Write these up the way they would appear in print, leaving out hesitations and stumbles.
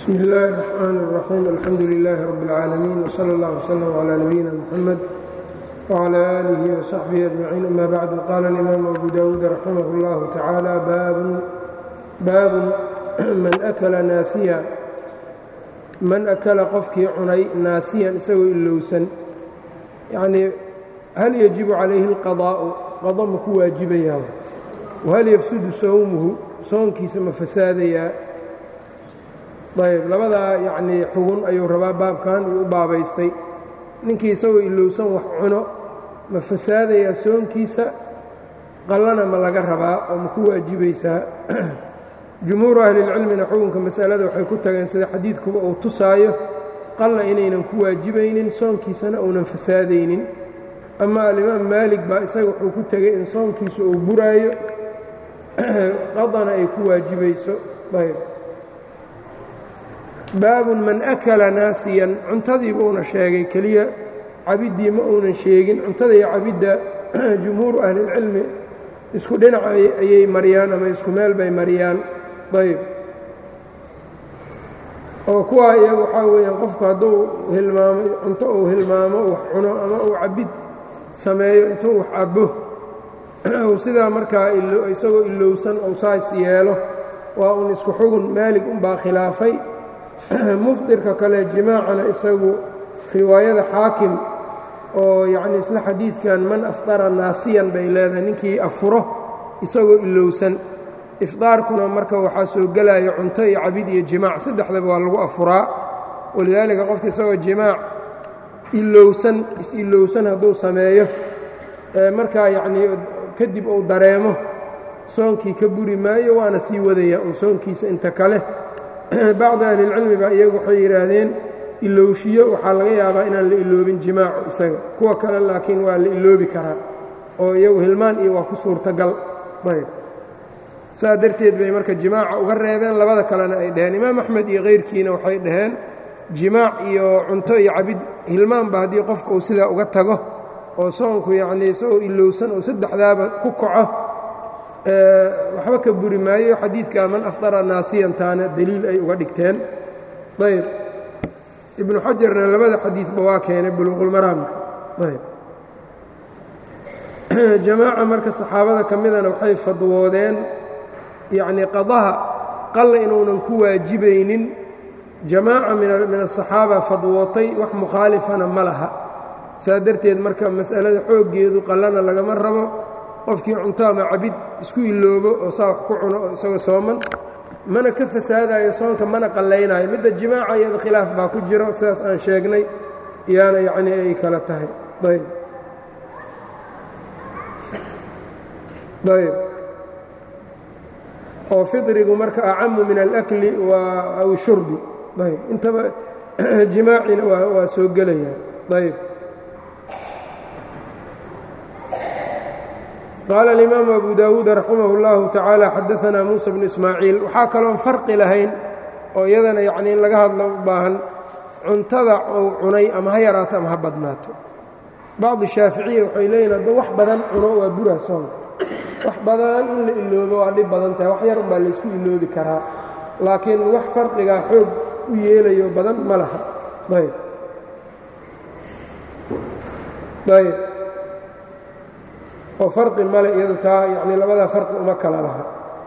بسم الله الرحمن الرحيم الحمد لله رب العالمين وصلى الله وسلم على نبينا محمد وعلى آله وصحبه أجمعين أما بعد قال الإمام أبو داود رحمه الله تعالى باب من أكل ناسيا من أكل qofkii cunay naasiyan isagoo ilowsan yacnii hal yajibu calayhi اlqadاءu qado ma ku waajibayaa wahal yafsudu sawmuhu soonkiisa ma fasaadayaa ayb labadaa yacnii xugun ayuu rabaa baabkan uu u baabaystay ninkii isagoo ilowsan wax cuno ma fasaadayaa soonkiisa qallana ma laga rabaa oo ma ku waajibaysaa jumhuuru ahlilcilmina xukunka masalada waxay ku tageen sida xadiidkuba uu tusaayo qalla inaynan ku waajibaynin soonkiisana uunan fasaadaynin ama alimaam maalig baa isaga wuxuu ku tegey in soonkiisa uu buraayo qadana ay ku waajibayso ayb baabun man akala naasiyan cuntadiiba uuna sheegay keliya cabiddii ma uunan sheegin cuntada iyo cabidda jumhuuru ahlilcilmi isku dhinac ayay mariyaan ama isku meel bay mariyaan ayb oo kuwaa iyagu waxaa weeyaan qofku hadduu hilmaamo cunto uu hilmaamo wax cuno ama uu cabid sameeyo intuu wax cabbo uu sidaa markaa isagoo ilowsan ou saas yeelo waa uun isku xugun maalig unbaa khilaafay mufdirka kale jimaacana isagu riwaayada xaakim oo yacnii isla xadiidkan man afdara naasiyan bay leedahay ninkii afuro isagoo ilowsan ifdaarkuna marka waxaa soo gelaya cunto iyo cabid iyo jimaac saddexdaba waa lagu afuraa walidaalika qofka isagoo jimaac ilowsan is-ilowsan hadduu sameeyo markaa yacnii kadib uu dareemo soonkii ka buri maayo waana sii wadaya uun soonkiisa inta kale bacdi ahlilcilmi baa iyagu waxay yidhaahdeen ilowshiyo waxaa laga yaabaa inaan la iloobin jimaacu isaga kuwa kale laakiin waa la iloobi karaa oo iyagu hilmaan iyo waa ku suurtagal ayb saa darteed bay marka jimaaca uga reebeen labada kalena ay dhaheen imaam axmed iyo kayrkiina waxay dhaheen jimaac iyo cunto iyo cabid hilmaanba haddii qofka uu sidaa uga tago oo soonku yacnii isagoo ilowsan oo saddexdaaba ku kaco waxba ka buri maayo xadiidka man afdara naasiyantaana deliil ay uga dhigteen ayb ibnu xajarna labada xadiidba waa keenay buluuqulmaraamka ayb jamaaca marka saxaabada ka midana waxay fadwoodeen yacnii qadaha qalla inuunan ku waajibaynin jamaaca min asaxaaba fadwootay wax mukhaalifana ma laha saa darteed marka mas'alada xooggeedu qallana lagama rabo qofkii cunto ama cabid isku iloobo oo saa wax ku cuno oo isagoo sooman mana ka fasaadaayo soonka mana qallaynaayo midda jimaaca iyada khilaaf baa ku jiro sidaas aan sheegnay iyaana yacnii ay kala tahay ayb oo fidrigu marka acamu min alakli aw shurbi ayb intaba jimaacina waa soo gelaya ayb qaala alimaamu abu daawuud raximah اllahu tacaala xadaanaa muusa bnu ismaaciil waxaa kaloon farqi lahayn oo iyadana yacnii in laga hadlo u baahan cuntada uu cunay ama ha yaraato ama ha badnaato bacdi shaaficiya waxay leeyihin hadduu wax badan cuno waa buraa soonka wax badan in la iloobo waa dhib badan tahay wax yar unbaa laysku iloobi karaa laakiin wax farqigaa xoog u yeelayo badan ma laha ayb oo farqi male iyadu taa yacnii labadaa farqi uma kala laha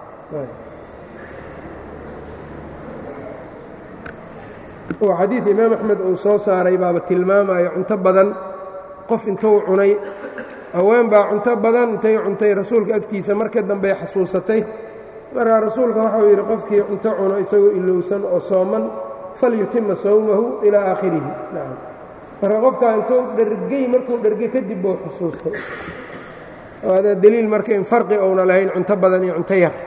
oo xadiid imaam axmed uu soo saaray baaba tilmaamayo cunto badan qof intuu cunay haween baa cunto badan intay cuntay rasuulka agtiisa marka dambey xasuusatay markaa rasuulka waxau yidhi qofkii cunto cuno isagoo ilowsan oo sooman falyutima sawmahu ilaa aakhirihi nacam marka qofkaa intuu dhergey markuu dhergey kadib buu xusuustay hada dliil marka in farqi ouna lahayn cunto badan iyo cunto yar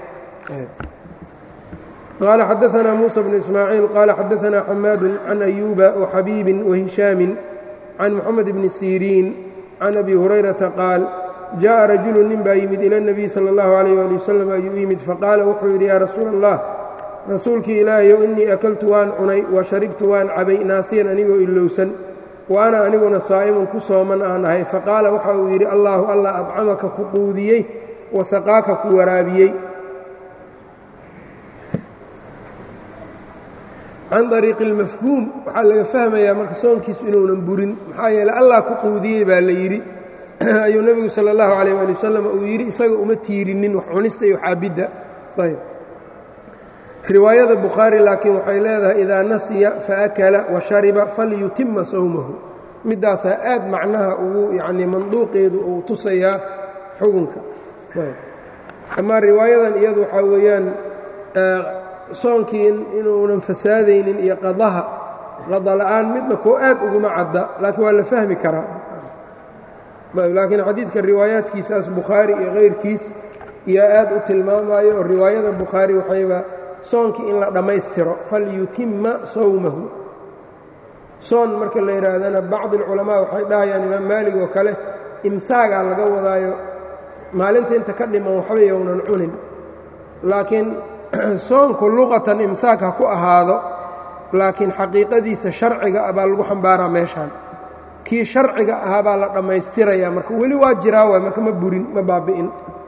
qaala xadaanaa muuسى bnu ismaaciil qaala xadaanaa xamaadu can أyuuba وxabiibi وhishaami can moxamed bni siriin can abi hurayrata qaal jaءa rajulu nin baa yimid ilى الnabiy salى اllahu عalيh ali wasalam ayuu yimid faqaala wuxuu yidhi yaa rasuula الlah rasuulkii ilaahayow inii akaltu waan cunay wa sharibtu waan cabay naasiyan anigoo ilowsan wa ana aniguna saa'imun ku sooman aan ahay faqaala waxa uu yidhi allaahu allah adcamaka ku quudiyey wasaqaaka ku waraabiyey can ariiqi اlmafhuum waxaa laga fahmayaa marka soonkiisu inuunan burin maxaa yeeley allah ku quudiyey baa la yidhi ayuu nebigu salى اllahu عalيه ali wasalam uu yidhi isaga uma tiirinin wax cunista iyo xaabidda ayb riwaayada bukhaari laakiin waxay leedahay idaa nasiya faakala washariba falyutima sawmahu midaasaa aad macnaha ugu yacnii manduuqeedu uu tusayaa xugunka amaa riwaayadan iyadu waxaa weeyaan soonkii inuunan fasaadaynin iyo qada la'aan midna koo aad uguma cadda laakiin waa la fahmi karaa laakiin xadiidka riwaayaadkiisaas bukhaari iyo kayrkiis iyaa aad u tilmaamayo oo riwaayada bukhaari waxayba soonkii in la dhammaystiro falyutima sawmahu soon marka la yidhaahdana bacdi alculamaa waxay dhahayaan imaam maalig oo kale imsaagaa laga wadaayo maalinta inta ka dhiman waxba yownan cunin laakiin soonku luqatan imsaak ha ku ahaado laakiin xaqiiqadiisa sharciga ah baa lagu xambaaraa meeshaan kii sharciga ahaa baa la dhammaystirayaa marka weli waa jiraa waay marka ma burin ma baabi'in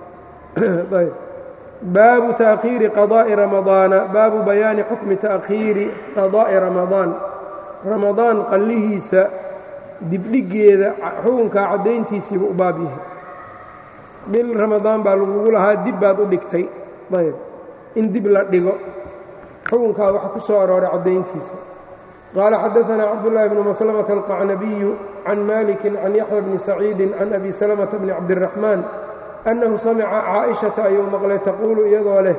baabu taakhiiri qadaa'i ramadaana baabu bayaani xukmi taakhiiri qadaa'i ramadaan ramadaan qallihiisa dibdhiggeeda xukunkaa caddayntiisiiba u baab yahay bil ramadaan baa lagugu lahaa dib baad u dhigtay ayb in dib la dhigo xukunkaa waxa ku soo arooray caddayntiisa qaala xadaanaa cabdullaahi bnu maslamata alqacnabiyu can maliki can yaxya bni saciidi can abi salamata bni cabdiraxmaan annahu samica caaishata ayuu maqlay taquulu iyadoo leh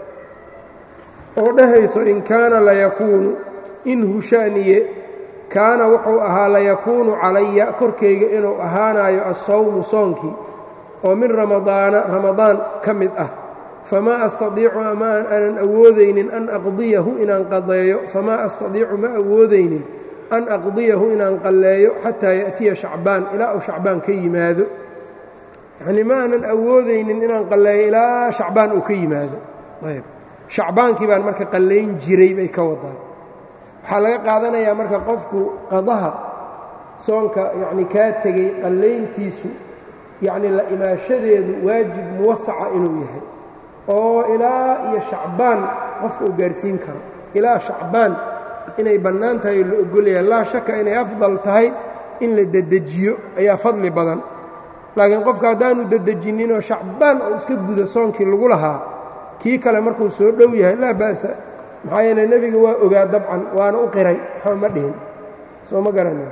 oo dhahayso in kaana layakuunu in hushaaniye kaana wuxuu ahaa layakuunu calaya korkayga inuu ahaanayo assawmu soonkii oo min ramadaana ramadaan ka mid ah famaa astadiicu ama aanan awoodaynin an aqdiyahu inaan qadeeyo famaa astadiicu ma awoodaynin an aqdiyahu inaan qalleeyo xataa ya'tiya shacbaan ilaa uu shacbaan ka yimaado yacnii ma aanan awoodaynin inaan qalleeyo ilaa shacbaan uu ka yimaado ayb shacbaankii baan marka qallayn jiray bay ka wadaa waxaa laga qaadanayaa marka qofku qadaha soonka yacni kaa tegey qallayntiisu yacni la imaashadeedu waajib muwasaca inuu yahay oo ilaa iyo shacbaan qofka uu gaarsiin karo ilaa shacbaan inay bannaan tahay la ogolyahay laa shaka inay afdal tahay in la dedejiyo ayaa fadli badan laakiin qofka haddaanu dedejinninoo shacbaan oo iska gudo soonkii lagu lahaa kii kale markuu soo dhow yahay laa ba'sa maxaa yeele nebiga waa ogaa dabcan waana u qiray waxba ma dhihin soo ma garanin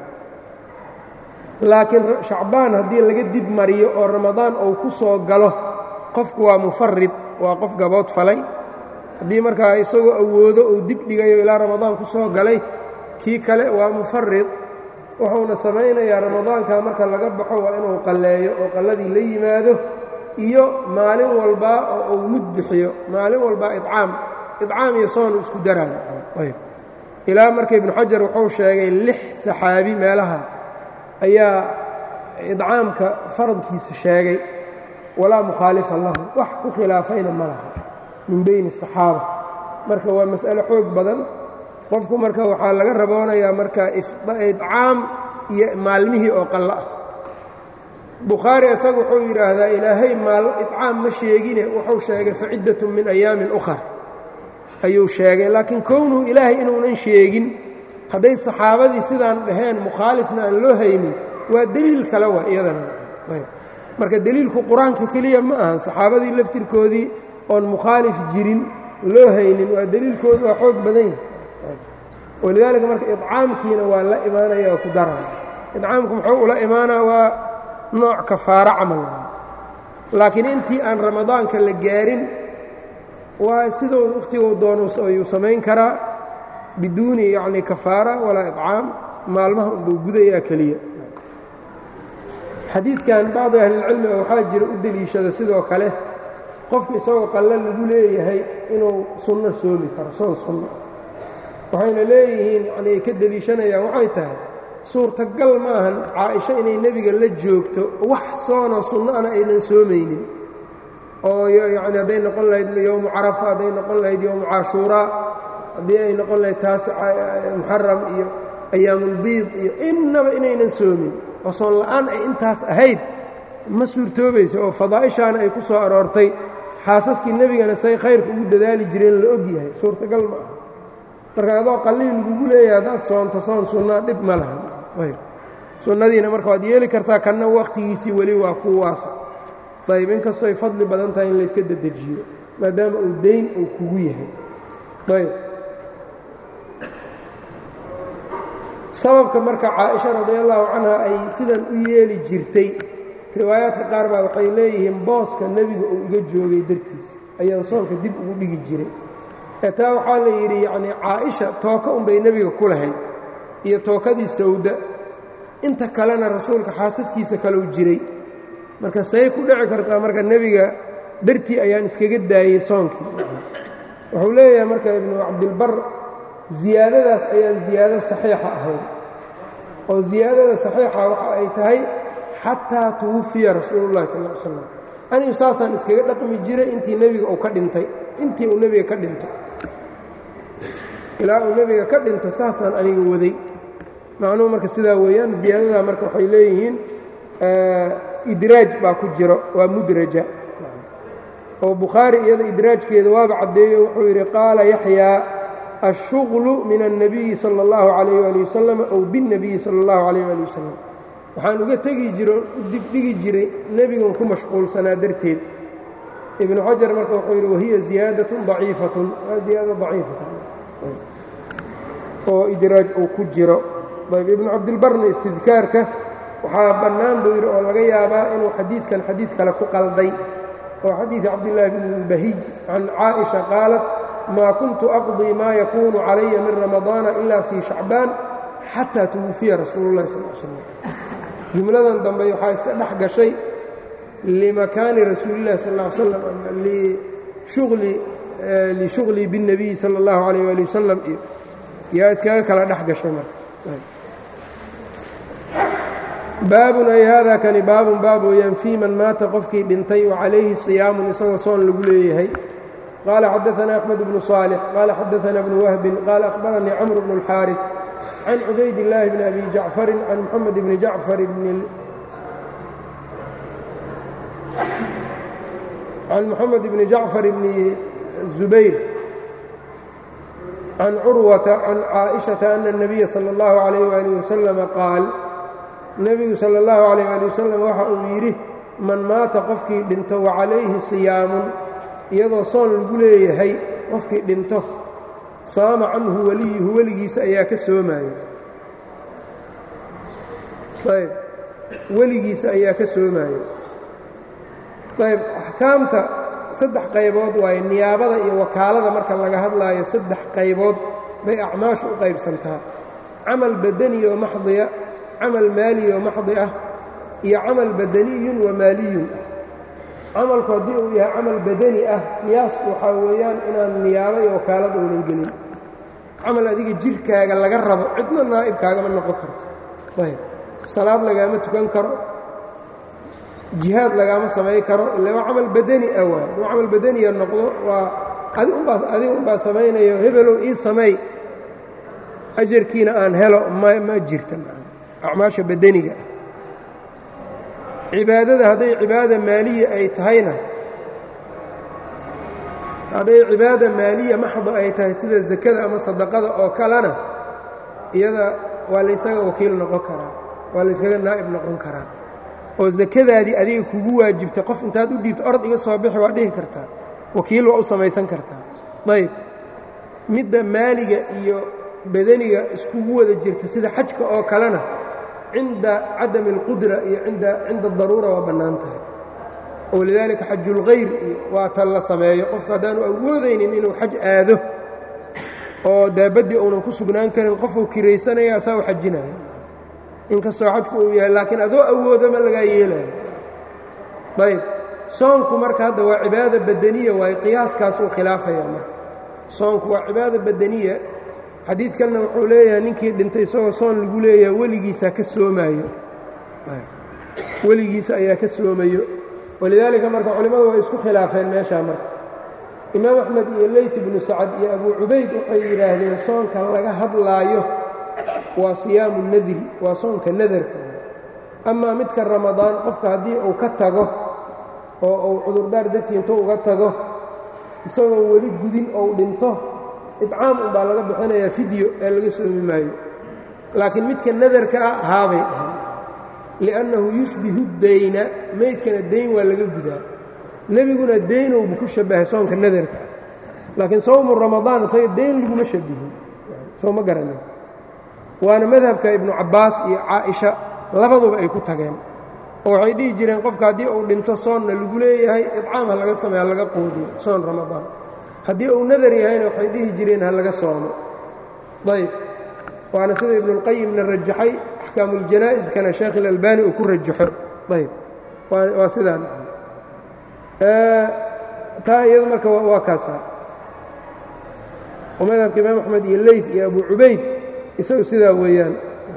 laakiin shacbaan haddii laga dib mariyo oo ramadaan uu ku soo galo qofku waa mufarid waa qof gabood falay haddii markaa isagoo awoodo uu dib dhigayo ilaa ramadaan ku soo galay kii kale waa mufarid wuxuuna samaynayaa ramadaanka marka laga baxo waa inuu qalleeyo oo qalladii la yimaado iyo maalin walbaa oo uu mud bixiyo maalin walbaa icaam iyo soonu isku daraan ayb ilaa marka ibnu xajar wuxuu sheegay 6 saxaabi meelaha ayaa idcaamka faradkiisa sheegay walaa mukhaalifa lahu wax ku khilaafayna ma laha min bayni الصaxaaba marka waa mas'alo xoog badan qofku marka waxaa laga raboonayaa marka idcaam iyo maalmihii oo qallo ah bukhaari isaga wuxuu yidhaahdaa ilaahay idcaam ma sheegine wuxuu sheegay faciddatun min ayaamin ukhar ayuu sheegay laakiin kownuhu ilaahay inuunan sheegin hadday saxaabadii sidaan dhaheen mukhaalifna aan loo haynin waa deliil kale waa iyadana marka deliilku qur-aanka keliya ma ahan saxaabadii laftirkoodii oon mukhaalif jirin loo haynin waa deliilkoodu waa xoog badan yahay walidaalika marka idcaamkiina waa la imaanaya oo ku daraya idcaamku muxuu ula imaanaa waa nooc kafaaro camal laakiin intii aan ramadaanka la gaarin waa siduu wakhtiguu doono ayuu samayn karaa biduuni yacni kafaara walaa idcaam maalmaha unbuu gudayaa keliya xadiidkan bacdi ahlilcilmi oo waxaa jira u deliishada sidoo kale qofka isagoo qallo lagu leeyahay inuu sunno soomi karo soon sunno waxayna leeyihiin yani ay ka deliishanayaan waxay tahay suurtagal maahan caaisha inay nebiga la joogto wax soonoo sunnoana aynan soomaynin oo yacni hadday noqon lahayd yowmu carafa hadday noqon lahayd yowmu cashuuraa haddii ay noqon lahayd taasi muxaram iyo ayaamulbiid iyo innaba inaynan soomin oo soon la'aan ay intaas ahayd ma suurtoobayso oo fadaa'ishaana ay ku soo aroortay xaasaskii nebigana say khayrka ugu dadaali jireen la og yahay suurtagal ma aha marka adoo qalliil lagugu leeyahay haddaad soonto soon sunnaa dhib ma laha ayb sunnadiina marka waad yeeli kartaa kanna wakhtigiisii weli waa kuwaasa ayb inkastoo ay fadli badan tahay in layska dedejiyo maadaama uu dayn uu kugu yahay ayb sababka marka caaisha radiallahu canha ay sidan u yeeli jirtay riwaayaadka qaar baa waxay leeyihiin booska nebiga uu iga joogay dartiis ayaan soonka dib ugu dhigi jiray ee taa waxaa la yidhi yacnii caaisha tooka unbay nebiga ku lahayd iyo tookadii sawda inta kalena rasuulka xaasaskiisa kalou jiray marka say ku dhici kartaa marka nebiga dartii ayaan iskaga daayey soonkii wuxuu leeyahay marka ibnu cabdilbar ziyaadadaas ayaan ziyaado saxiixa ahayn oo ziyaadada saxiixa waxa ay tahay xataa tuwufiya rasuulullahi sal l slam anigu saasaan iskaga dhaqmi jiray intii nebiga uu ka dhintay intii uu nebiga ka dhintay ilaa uu nebiga ka dhinto saasaan aniga waday macnuhu marka sidaa weeyaan ziyaadadaa marka waxay leeyihiin idraaj baa ku jiro waa mudraja oo bukhaari iyada idraajkeeda waaba caddeeyo wuxuu yidhi qaala yaxyaa الشhغل min النabiyi salى الlaه عalيه alي waslm ow bالnabiyi salى الlaه عalيه alي waslm waxaan uga tegi jiro u dibdhigi jiray nebigan ku mashquulsanaa darteed ibnu xajar marka wuxuu yidhi wahiya ziyaadaة ضaciifaة waa ziyaada ضaciifata oo idraaj uu ku jiro ayb ibnu cabdilbarna istidkaarka waxaa bannaan buu yidhi oo laga yaabaa inuu xadiidkan xadiid kale ku qalday oo xadiiث cabdالlahi bn اlbahiy can caaئiشha qaalat ma kuntu aqضii ma yakunu calaya min ramadaana ila fii shacbaan xataa tuwufiya rasuulu اllahi sal l slam jumladan dambe waxaa iska dhex gashay limakaani rasuuli اllahi sal ا slam lishuغlii biالnabiyi salى اllahu عalayh ali wasalam iyo yaa iskaga kala dhex gashay marka baabun ay hada kani baabun baab weeyaan fii man maata qofkii dhintay wacalayhi صiyaamun isagoo soon lagu leeyahay قال xdثna أحمد بن صالح qال xdثna بن وهب qال أخبرنيi cمر بن الحاaرث عن عubayd اللahi بن أbي جaعفر عن محمد بن جaعفر بن الزبير عن cروة عن cائشhaةa أن النبي صلى الله عليه وaله وسلم qاaل nebigu salى الlaه عليه aلي وسلم waxa uu yidhi man maata qofkii dhinto وعalayhi صiyaaم iyadoo soon lagu leeyahay qofkii dhinto saama canhu weliyuhu weligiisa ayaa ka soomaayo ayb weligiisa ayaa ka soomaayo ayb axkaamta saddex qaybood waaye niyaabada iyo wakaalada marka laga hadlaayo saddex qaybood bay acmaashu u qaybsantaa camal badani oo maxdiya camal maali oo maxdi ah iyo camal badaniyun wa maaliyun ah camalku haddii uu yahay camal badani ah qiyaasku waxaa weeyaan inaan niyaabo iyo wakaalad uunan gelin camal adiga jirhkaaga laga rabo cidna naa'ibkaagama noqon karto ayb salaad lagaama tukan karo jihaad lagaama samayn karo illa waa camal badani ah waay hadduu camal badaniya noqdo waa adiga unbaa samaynayo hebelow ii sameey ajarkiina aan helo ma jirta acmaasha badaniga ah cibaadada hadday cibaada maaliya ay tahayna hadday cibaada maaliya maxdo ay tahay sida zakada ama sadaqada oo kalena iyada waa laysaga wakiil noqon karaa waa layskaga naa'ib noqon karaa oo zakadaadii adiga kugu waajibta qof intaad u dhiibto orod iga soo bixi waa dhihi kartaa wakiil waa u samaysan kartaa ayb midda maaliga iyo badaniga iskugu wada jirta sida xajka oo kalena cinda cadami اlqudra iyo cinda daruura waa bannaan tahay oo lidaalika xajulkhayr iyo waa tan la sameeyo qofku haddaanu awoodaynin inuu xaj aado oo daabaddii uunan ku sugnaan karin qofuu kiraysanaya asaa u xajinaya inkastoo xajku uu yahay laakiin adoo awoodo ma lagaa yeelayo ayb soonku marka hadda waa cibaada badaniya waaye qiyaaskaas uu khilaafaya marka soonku waa cibaada badaniya xadiidkanna wuxuu leeyahay ninkii dhintay isagoo soon lagu leeyahay weligiisa ka soomaayo weligiisa ayaa ka soomayo walidaalika marka culimmadu way isku khilaafeen meeshaa marka imaam axmed iyo leyt ibnu sacad iyo abu cubayd waxay yidhaahdeen soonka laga hadlaayo waa siyaamu nadri waa soonka nadarka amaa midka ramadaan qofka haddii uu ka tago oo uu cudurdaar dartii intuu uga tago isagoo weli gudin ou dhinto idcaam unbaa laga bixinayaa fidyo ee laga soomi maayo laakiin midka nadarka ah haabay dhahan liannahu yushbihu dayna maydkana dayn waa laga gudaa nebiguna daynowbu ku shabahay soonka nadarka ah laakiin sawmu ramadaan isaga dayn laguma shabihin soo ma garanin waana madhabka ibnu cabbaas iyo caaisha labaduba ay ku tageen oo waxay dhihi jireen qofka haddii uu dhinto soonna lagu leeyahay idcaam ha laga sameeya ha laga quudiyo soon ramadaan haddii uu nadar yahayna waxay dhihi jireen ha laga soomo ayb waana sida ibnuulqayimna rajaxay axkaamuuljanaa'iskana sheekh ilalbani uu ku rajaxo ayb waa sidaan taa iyadu marka waa kaasaa oo madhabka imaam axmed iyo leyth iyo abu cubayd isagu sidaa weeyaan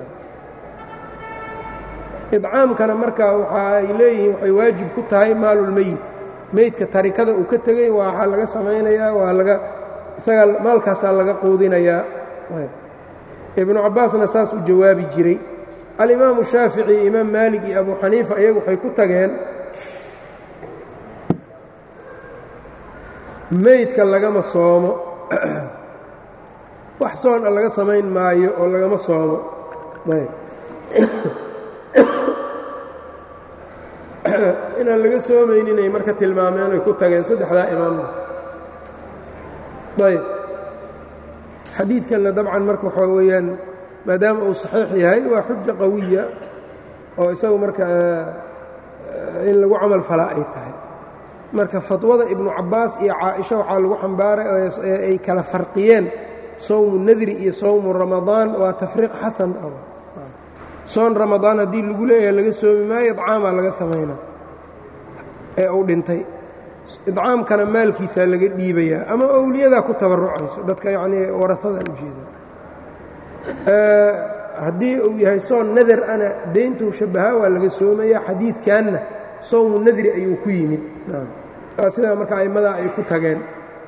idcaamkana marka waxa ay leeyihiin waxay waajib ku tahay maalulmeyit meydka tarikada uu ka tegey waxaa laga samaynayaa waa laga isaga maalkaasaa laga quudinayaa ibnu cabbaasna saas u jawaabi jiray alimaamu shaafici imaam maalik iyo abu xaniifa iyagu waxay ku tageen meydka lagama soomo wax soon a laga samayn maayo oo lagama soomo inaan laga soomaynin ay marka tilmaameen ay ku tageen saddexdaa imaamna ayb xadiidkanna dabcan marka waxaa weeyaan maadaama uu saxiix yahay waa xuja qawiya oo isagu marka in lagu camal falaa ay tahay marka fatwada ibnu cabbaas iyo caaisha waxaa lagu xambaaray ay kala farqiyeen sawmu nadri iyo sawmu ramadaan waa tafriiq xasan ah soon ramadaan haddii lagu leeyahay laga soomi maayo idcaamaa laga samaynaa ee uu dhintay idcaamkana maalkiisaa laga dhiibayaa ama owliyadaa ku tabarrucayso dadka yacnii warahadan ujeeda haddii uu yahay soon nadar ana deyntuu shabahaa waa laga soomayaa xadiidkanna sawmu nadri ayuu ku yimid sidaa marka aimmadaa ay ku tageen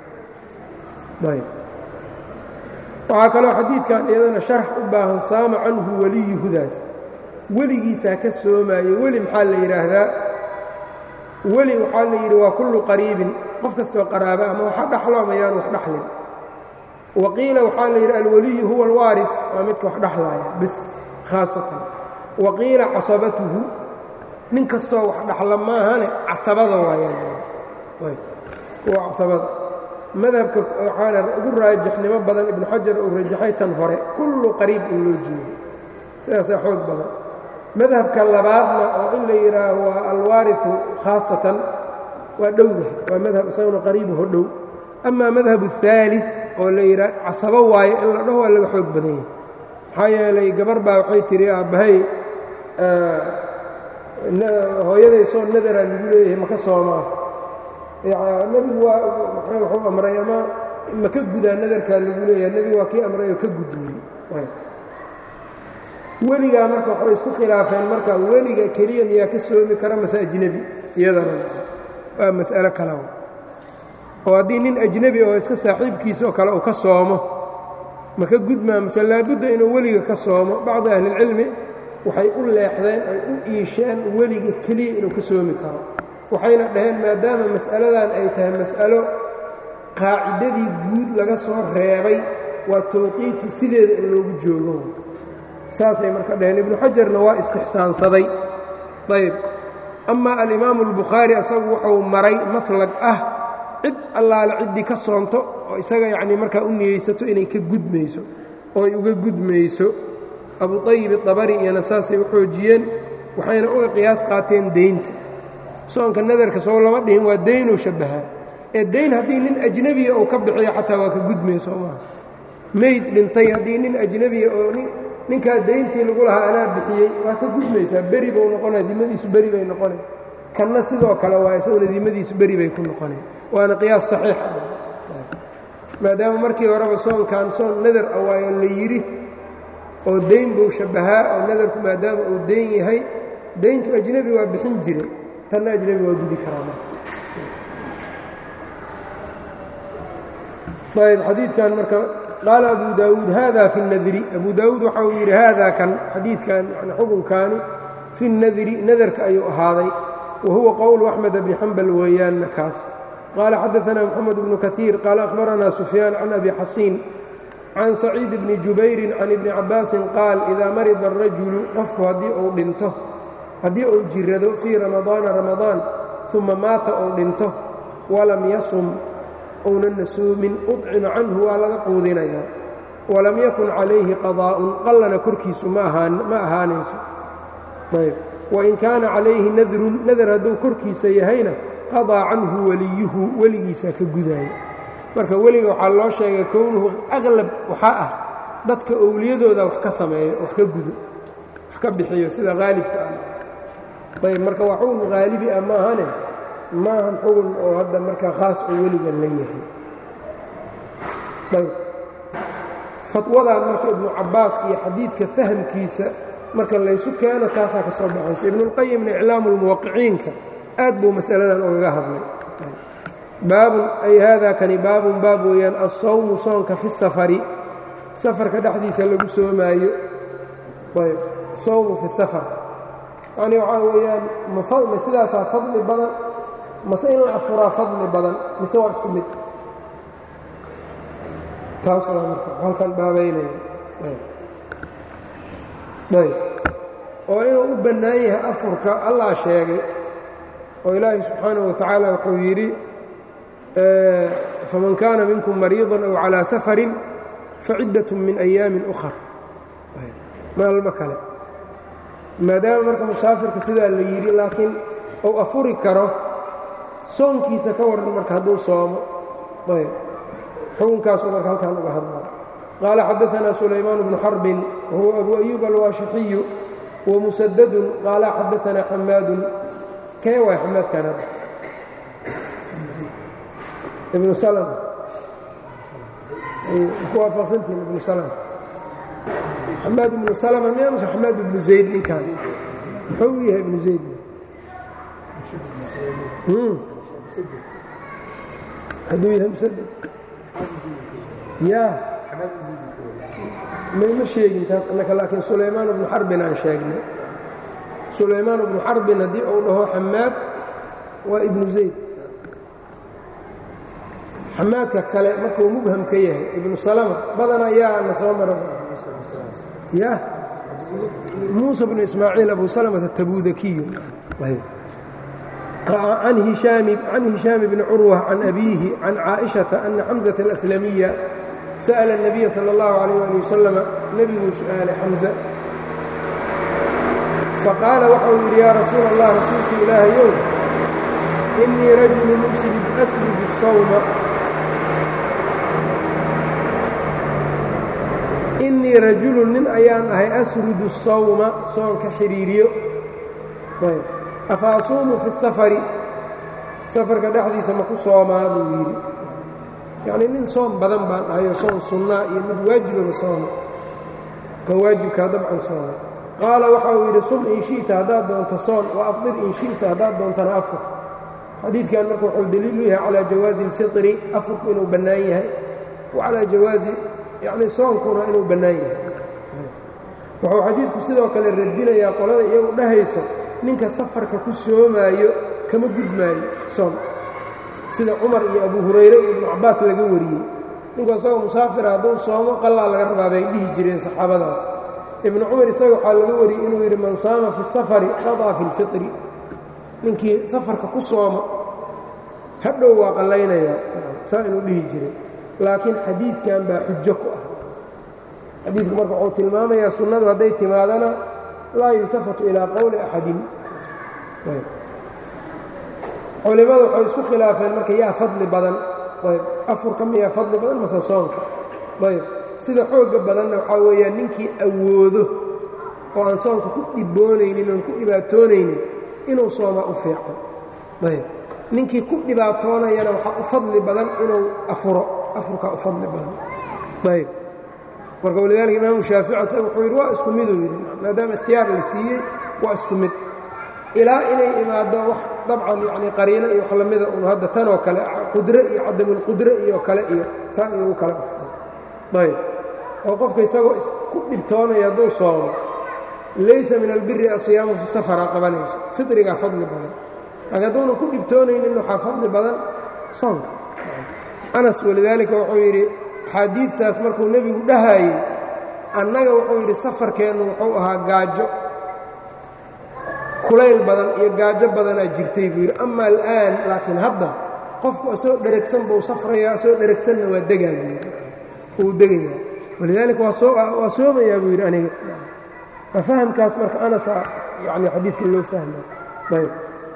waxaa kaloo xadiidkan iyadana sharx u baahan saama canhu weliyuhudaas weligiisaa ka soomaayo weli maxaa la yidhaahdaa weli waxaa la yidhi waa kullu qariibin qof kastoo qaraaba ama waxa dhaxlo ama yaan wax dhaxlin wa qiila waxaa la yidhi alweliyu huwa alwaarif waa midka wax dhaxlaaya bis khaasatan wa qiila casabatuhu nin kastoo wax dhaxla maahane casabada waayaan waa casabada madhabka waxaana ugu raajixnimo badan ibnu xajar uu rajaxay tan hore kullu qariib in loo jeedo sidaasaa xoog badan madhabka labaadna oo in la yidhaaho waa alwaarifu khaasatan waa dhowdahay waa madhab isaguna qariibu hodhow amaa madhab الثaalid oo la yidhaah casabo waayo in la dhaho waa laga xoog badan yahay maxaa yeelay gabar baa waxay tihi aabbahay hooyaday soo nadaraa lagu leeyahay maka soomaa nebigu waa wuxuu amray ama maka gudaa nadarkaa lagu leeyahay nebigu waa kii amray oo ka gudiyey weligaa marka waxay isku khilaafeen marka weliga keliya miyaa ka soomi kara mase ajnebi iyadana waa mas'alo kale oo haddii nin ajnebi oo iska saaxiibkiisa oo kale uu ka soomo maka gudmaa mase laabudda inuu weliga ka soomo bacdi ahlilcilmi waxay u leexdeen ay u iisheen weliga keliya inuu ka soomi karo waxayna dhaheen maadaama mas'aladan ay tahay mas'alo qaacidadii guud laga soo reebay waa tawqiifi sideeda in loogu joogo saasay marka dhaheen ibnu xajarna waa istixsaansaday ayb amaa alimaamu albukhaari asagu wuxuu maray maslag ah cid allaale ciddii ka soonto oo isaga yacnii markaa u niyeysato inay ka gudmayso oo ay uga gudmayso abu ayib itabari iyana saasay u xoojiyeen waxayna uga qiyaas qaateen deynta soonka nadarka soo lama dhihin waa daynuu shabbahaa ee dayn haddii nin ajnebiya uu ka bixiyo xataa waa ka gudmaya soo maaha meyd dhintay haddii nin ajnebiya oo ninkaa dayntii lagu lahaa anaa bixiyey waa ka gudmaysaa beri buu noqonaya dimadiisu beri bay noqonay kanna sidoo kale waa isaguna dimadiisu beri bay ku noqonay waana qiyaas saxiix ah maadaama markii horeba soonkan soon nadar ah waayo la yidhi oo dayn buu shabbahaa oo nadarku maadaama uu dayn yahay dayntu ajnebi waa bixin jiray tanna ajnebi waa gudi karaa marka ayb xadiidkan marka qaala abu daawuud hada fi اnadri abu daawuud waxa uu yidhi haada kan xadiidkan yani xukunkaani fi اnadri nadarka ayuu ahaaday wa huwa qowlu axmed bni xambal weeyaanna kaas qaala xadaثna mxamed bnu kaثiir qaala akhbarana sufyaan can abi xasiin can saciid bni jubayrin can ibni cabaasin qaal idaa marida الrajulu qofku haddii uu jirado fii ramadaana ramadaan uma maata ou dhinto walam yasum ounana soomin uطcima canhu waa laga quudinayaa walam yakun calayhi qadaa'un qallana korkiisu ma ahaanayso ayb wain kaana calayhi nadrun nadar hadduu korkiisa yahayna qadaa canhu weliyuhu weligiisaa ka gudaaya marka weliga waxaa loo sheegay kownuhu aqlab waxaa ah dadka owliyadooda wax ka sameeyo wax ka gudo wax ka bixiyo sida haalibka ah ayb marka waa xugun haalibi ah maahane maahan xugun oo hadda markaa khaas oo weliga la yahay ayb fatwadan marka ibnu cabbaas iyo xadiidka fahamkiisa marka laysu keeno taasaa ka soo baxaysa ibnuاlqayimna iclaamu اlmuwaqiciinka aad buu masaladan ogaga hadlay baabun ay hada kani baabun baab weeyaan alsawmu soonka fi safari safarka dhexdiisa lagu soomaayo ayb sawmu fi safar yacni waxaa weeyaan ma sidaasaa fadli badan mase in la afuraa fadli badan mise waa isku mid taas waa marka halkan baabaynaya ayb oo inuu u bannaan yahay afurka allah sheegay oo ilaahi subxaanaه wa tacaala wuxuu yidhi faman kaana minkum mariiضa aw calىa safarin faciddaة min أyaamin أkhar maalmo kale maadaama marka musaafirka sidaa la yidhi laakiin uu afuri karo soonkiisa ka waran marka hadduu soomo ayb xukunkaasuu marka halkan uga hadlaa qaala xadaثna sulaymaan bnu xarbin wahuwa abu أyuub alwaashixiyu wamusadadun qaala xadaثna xamaadu kee waay xamaadkan hadda ibnu salm ku waafaqsantihin ibnu salm xamaad ibnu salma miya mase xamaad ibnu zayd ninkaan muxuu u yahay ibnu zayd hadduu yahay musaded ya mayma sheegin taas annaka laakiin sulaymaan ibnu xarbin aan sheegnay sulaymaan ibnu xarbin haddii uu dhaho xamaad waa ibnu zayd xamaadka kale markuu mubham ka yahay ibnu salama badana yaa na soo mara ya muuسى بن ismaaciil abu salmة الtabudakiyu can hishaam bni curwة can abiihi can caaئiشhaةa أna xamزة الأslamiya sa'la النabiya salى الlahu عalيه ali wasalam nebiguu su'aalay xamزة faqaala waxau yidhi yaa rasuul الlah rasuulka ilaahayow إnii rajulu asrib الsawma innii rajulun nin ayaan ahay asrudu الsawma soonka xidhiiriyo afa asuumu fi الsafari safarka dhexdiisa ma ku soomaa buu yidhi yacnii nin soom badan baan ahayoo soon sunnaa iyo mid waajibaba sooma kan waajibkaa dabcan sooma qaala waxa uu yidhi sum in shi'ta haddaad doonto soon wa afdir in shi'ta haddaad doontana afur xadiidkan marka wuxuu deliil u yahay calaa jawaazi اlfitri afurku inuu bannaan yahay wa calaa jawaazi yacni soonkuna inuu bannaan yahay wuxuu xadiidku sidoo kale radinayaa qolada iyagu dhahayso ninka safarka ku soomaayo kama gudmaayo soom sida cumar iyo abu hurayre iyo ibnu cabbaas laga wariyey ninku isagoo musaafira hadduu soomo qallaa laga rabaa bay dhihi jireen saxaabadaas ibnu cumar isaga waxaa laga wariyey inuu yidhi man saama fi safari qadaa fi lfitri ninkii safarka ku sooma hadhow waa qallaynayaa saa inuu dhihi jiray laakiin xadiidkan baa xujo ku ah xadiidku marka wuxuu tilmaamayaa sunnadu hadday timaadana laa yultafatu ilaa qowli axadin culimmadu waxay isku khilaafeen marka yaa fadli badan ayb afurka miyaa fadli badan mase soonka ayb sida xoogga badanna waxaa weeyaan ninkii awoodo oo aan soonka ku dhiboonaynin oon ku dhibaatoonaynin inuu soomaa u fiican ayb ninkii ku dhibaatoonayana waxaa u fadli badan inuu afuro afurkaa u fadli badan ayb marka walidaalika imaamu shaafici isaga wuxuu yidhi waa isku miduu yidhi maadaama ikhtiyaar la siiyey waa isku mid ilaa inay imaaddo wax dabcan yacnii qariino iyo wax lamida un hadda tanoo kale qudre iyo cadamulqudre iyo kale iyo saa in lagu kala baxo ayb oo qofka isagoo ku dhibtoonaya hadduu soomo laysa min albiri asiyaamu fi safaraa qabanayso fitrigaa fadli badan laakiin hadduunan ku dhibtoonaynin waxaa fadli badan soonka anas walidaalika wuxuu yidhi xadiidtaas markuu nebigu dhahayey annaga wuxuu yidhi safarkeennu wuxuu ahaa gaajo kulayl badan iyo gaajo badanaa jirtay buu yidhi ama al'aan laakiin hadda qofku asoo dheregsan buu safrayaa asoo dheregsanna waa degaa buu yidhi wuu degayaa walidaalika waa soomayaa buu yidhi aniga waa fahamkaas marka anasa yani xadiidka loo fahmay ayb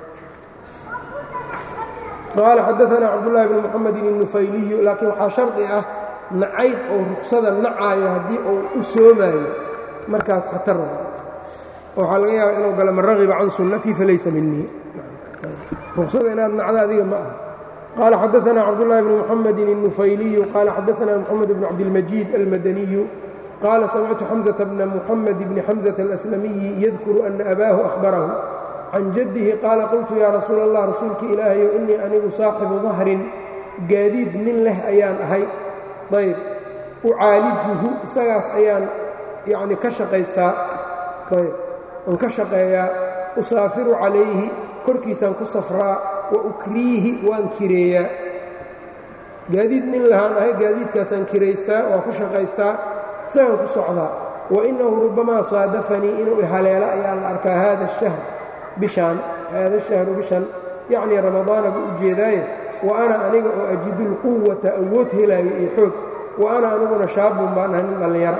qaala xadaanaa cabdullaahi bnu muxamedin الnufayliyu laakiin waxaa shardi ah nacayb oo ruksada nacaayo haddii uu u soomaayo markaas khatar waxaa laga yaaba inuu galo man ragiba can sunnatii falaysa minii ruksada inaad nacdo adiga ma aha qaala xadaanaa cabdullaahi bnu muxamedin الnufayliyu qaala xadaanaa moxamed bnu cabdilmajiid almadaniyu qaala samictu xamزة bna muxamed bni xamزة aلأslamiyi yadkuru ana abaahu ahbarahu can jaddihi qaala qultu yaa rasuula allah rasuulkii ilaahayow innii anigu saaxibu dahrin gaadiid nin leh ayaan ahay ayb ucaalijuhu isagaas ayaan yacni ka shaqaystaa ayb aan ka shaqeeyaa usaafiru calayhi korkiisaan ku safraa wa ukriihi waan kireeyaa gaadiid nin lahaan ahay gaadiidkaasaan kiraystaa waan ku shaqaystaa isagaan ku socdaa wa innahu rubbamaa saadafanii inuu ihaleelo ayaa la arkaa haada shahr bishaan haada shahru bishan yacnii ramadaana buu u jeedaaye wa ana aniga oo ajidu lquwata awood helaayo iyo xoog wa ana aniguna shaabun baan ahay nin dhallinyaro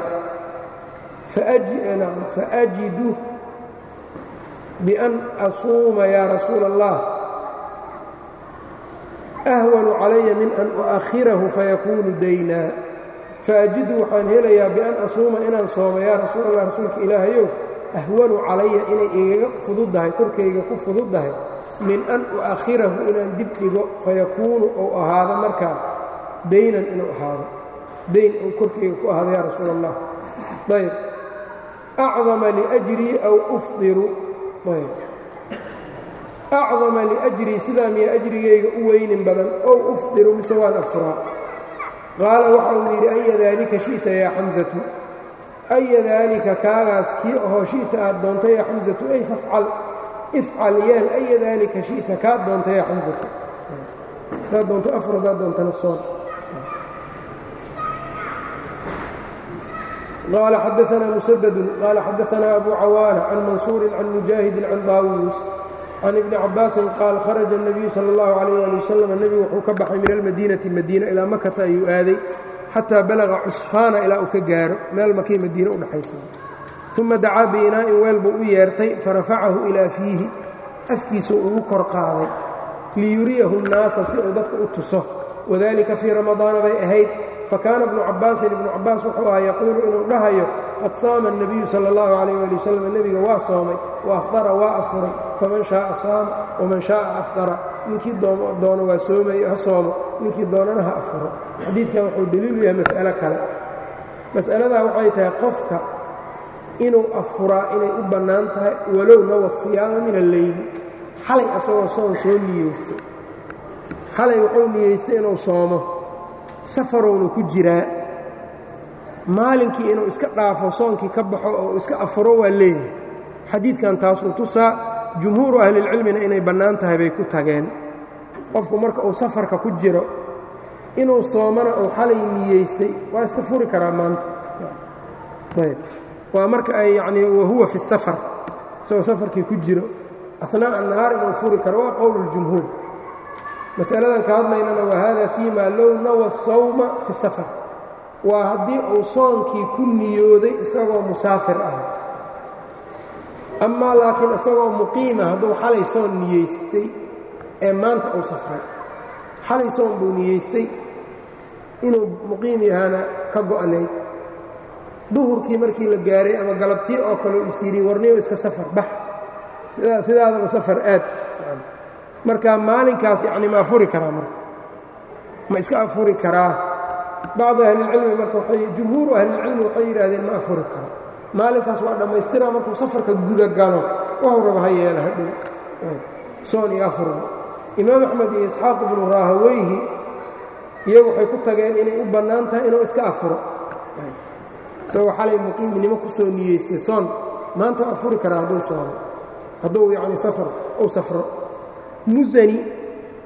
faajidu bian asuuma yaa rasuula allah ahwanu calaya min an u'akhirahu fayakuunu daynaa faajidu waxaan helayaa bian asuuma inaan sooma yaa rasuul allah rasuulka ilaahayow ahwanu calaya inay igaga fududdahay korkayga ku fududdahay min an u'akhirahu inaan dib dhigo fayakuunu ou ahaado markaa daynan inuu ahaado dayn ou korkayga ku ahaado yaa rasuul allah ayb acdama liajrii aw ufdiru ayb acdama liajrii sidaa miya ajrigayga u weynin badan ow ufdiru mise waan afuraa qaala waxa uu yidhi aya daalika shi'ta yaa xamsatu aya daalika kaagaas kii ahoo shi'ta aad doonta yaa xamsatu ay fafcal ifcal yeel aya daalika shi'ta kaad doonta yaa xamsatu hadaad doonto afar hadaad doontana soon qaala xadaanaa musadadun qaala xadaanaa abu cawaana can mansuurin can mujaahidin can daawuus can ibni cabaasin qaal kharaja الnabiyu salى اllahu عalayh ali wasalam nebigu wuxuu ka baxay min almadiinati madiina ilaa makata ayuu aaday xataa balaga cusfaana ilaa uu ka gaaro meel makii madiine u dhexaysa uma dacaa biinaa'in weel buu u yeertay farafacahu ilaa fiihi afkiisuu ugu kor qaaday liyuriyahu الnaasa si uu dadka u tuso wadalika fii ramadaana bay ahayd fakaana ibnu cabaasin ibnu cabaas wuxuu ahaa yaquulu inuu dhahayo qad saama الnabiyu salى اllahu عalayh ali wasalam nebiga waa soomay wa afdara waa afuray faman shaaa saama waman shaaa afdara ninkii doono waa soomayo ha soomo ninkii doonana ha afuro xadiidkan wuxuu deliilu yahay mas'alo kale mas'aladaa waxay tahay qofka inuu afuraa inay u bannaan tahay walow nawa siyaama min alleyli xalay asagoo soon soo niyeystay xalay wuxuu niyeystay inuu soomo safarowna ku jiraa maalinkii inuu iska dhaafo soonkii ka baxo oo iska afuro waa leeyahay xadiidkan taasuu tusaa jumhuuru ahlilcilmina inay bannaan tahay bay ku tageen qofku marka uu safarka ku jiro inuu soomana uu xalay niyeystay waa iska furi karaa maanta ayb waa marka ay yacnii wahuwa fi safar isagoo safarkii ku jiro ahnaa'a nahaar inuu furi karo waa qowl اljumhuur masaladan ka hadlaynana wa hada fii ma low nawa sawma fi safar waa haddii uu soonkii ku niyooday isagoo musaafir ah amaa laakiin isagoo muqiima hadduu xalay soon niyeystay ee maanta uu safray xalay soon buu niyeystay inuu muqiim yahaana ka go'nayd duhurkii markii la gaaray ama galabtii oo kale u is yidhi warniyo iska safar bax sidaadaba safar aad marka maalinkaas yacni ma afuri karaa marka ma iska afuri karaa bacdu ahlilcilmi marka jumhuuru ahlilcilmi waxay yidhaahdeen ma afuri karo maalinkaas waa dhammaystiraa markuu safarka gudagalo waxuu raba ha yeela hadhow soon iyo afurba imaam axmed iyo isxaaq ibnu raahaweyhi iyagu waxay ku tageen inay u bannaan tahay inuu iska afuro isagoo xalay muqiiminimo ku soo niyeystay soon maanta u afuri karaa hadduu soomo hadduu yacni safar uu safro musani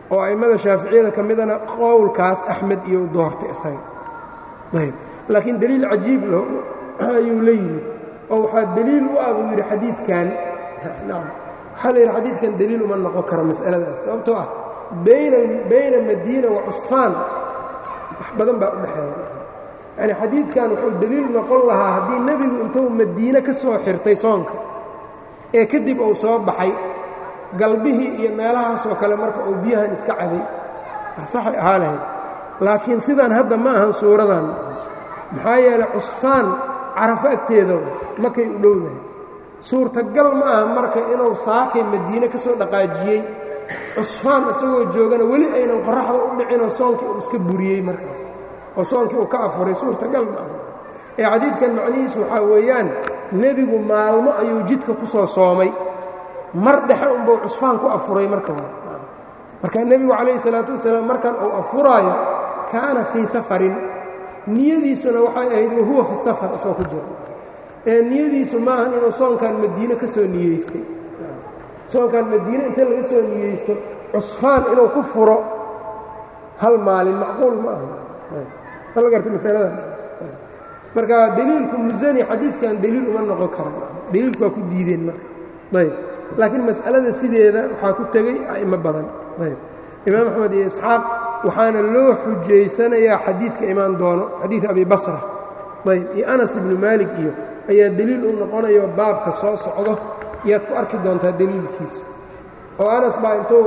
oo a'immada shaaficiyada ka midana qowlkaas axmed iyo doortay isaga ayb laakiin deliil cajiib leh ayuu la yimid oo waxaa deliil u ah buu yidhi xadiidkan nacam waxaa la yidhi xadiidkan deliil uma noqon karo mas'aladaas sababtoo ah bayna madiina wa cusfaan wax badan baa u dhexeeya yani xadiidkan wuxuu deliil noqon lahaa haddii nebigu intuu madiine ka soo xirtay soonka ee kadib uu soo baxay galbihii iyo meelahaasoo kale marka uu biyahan iska cabay saxay ahaa lahayd laakiin sidaan hadda ma ahan suuradan maxaa yeelay cusfaan carafo agteeda makay u dhowdahay suurtagal ma aha marka inuu saakay madiine ka soo dhaqaajiyey cusfaan isagoo joogana weli aynan qorraxda u dhicinoo soonkii uu iska buriyey markaas oo soonkii uu ka afuray suurtagal ma aha ee xadiidkan macnihiisu waxaa weeyaan nebigu maalmo ayuu jidka ku soo soomay mar dhexe unbuu cusfaan ku afuray marka marka nebigu calayhi salaatu wasalaam markan uu afuraayo kaana fii safarin niyadiisuna waxay ahayd wahuwa fi safar isoo ku jiro ee niyadiisu ma ahan inuu soonkan madiine ka soo niyeystay soonkan madiine inta laga soo niyeysto cusfaan inuu ku furo hal maalin macquul ma aha ma garta masaladan marka deliilku musani xadiidkan deliil uma noqon kara deliilku waa ku diideen marka ayb laakiin mas'alada sideeda waxaa ku tegey a'imo badan ayb imaam axmed iyo isxaaq waxaana loo xujaysanayaa xadiidka imaan doono xadiid abi basra ayb iyo anas ibnu maalik iyo ayaa deliil u noqonayo baabka soo socdo yaad ku arki doontaa deliilkiisa oo anas baa intuu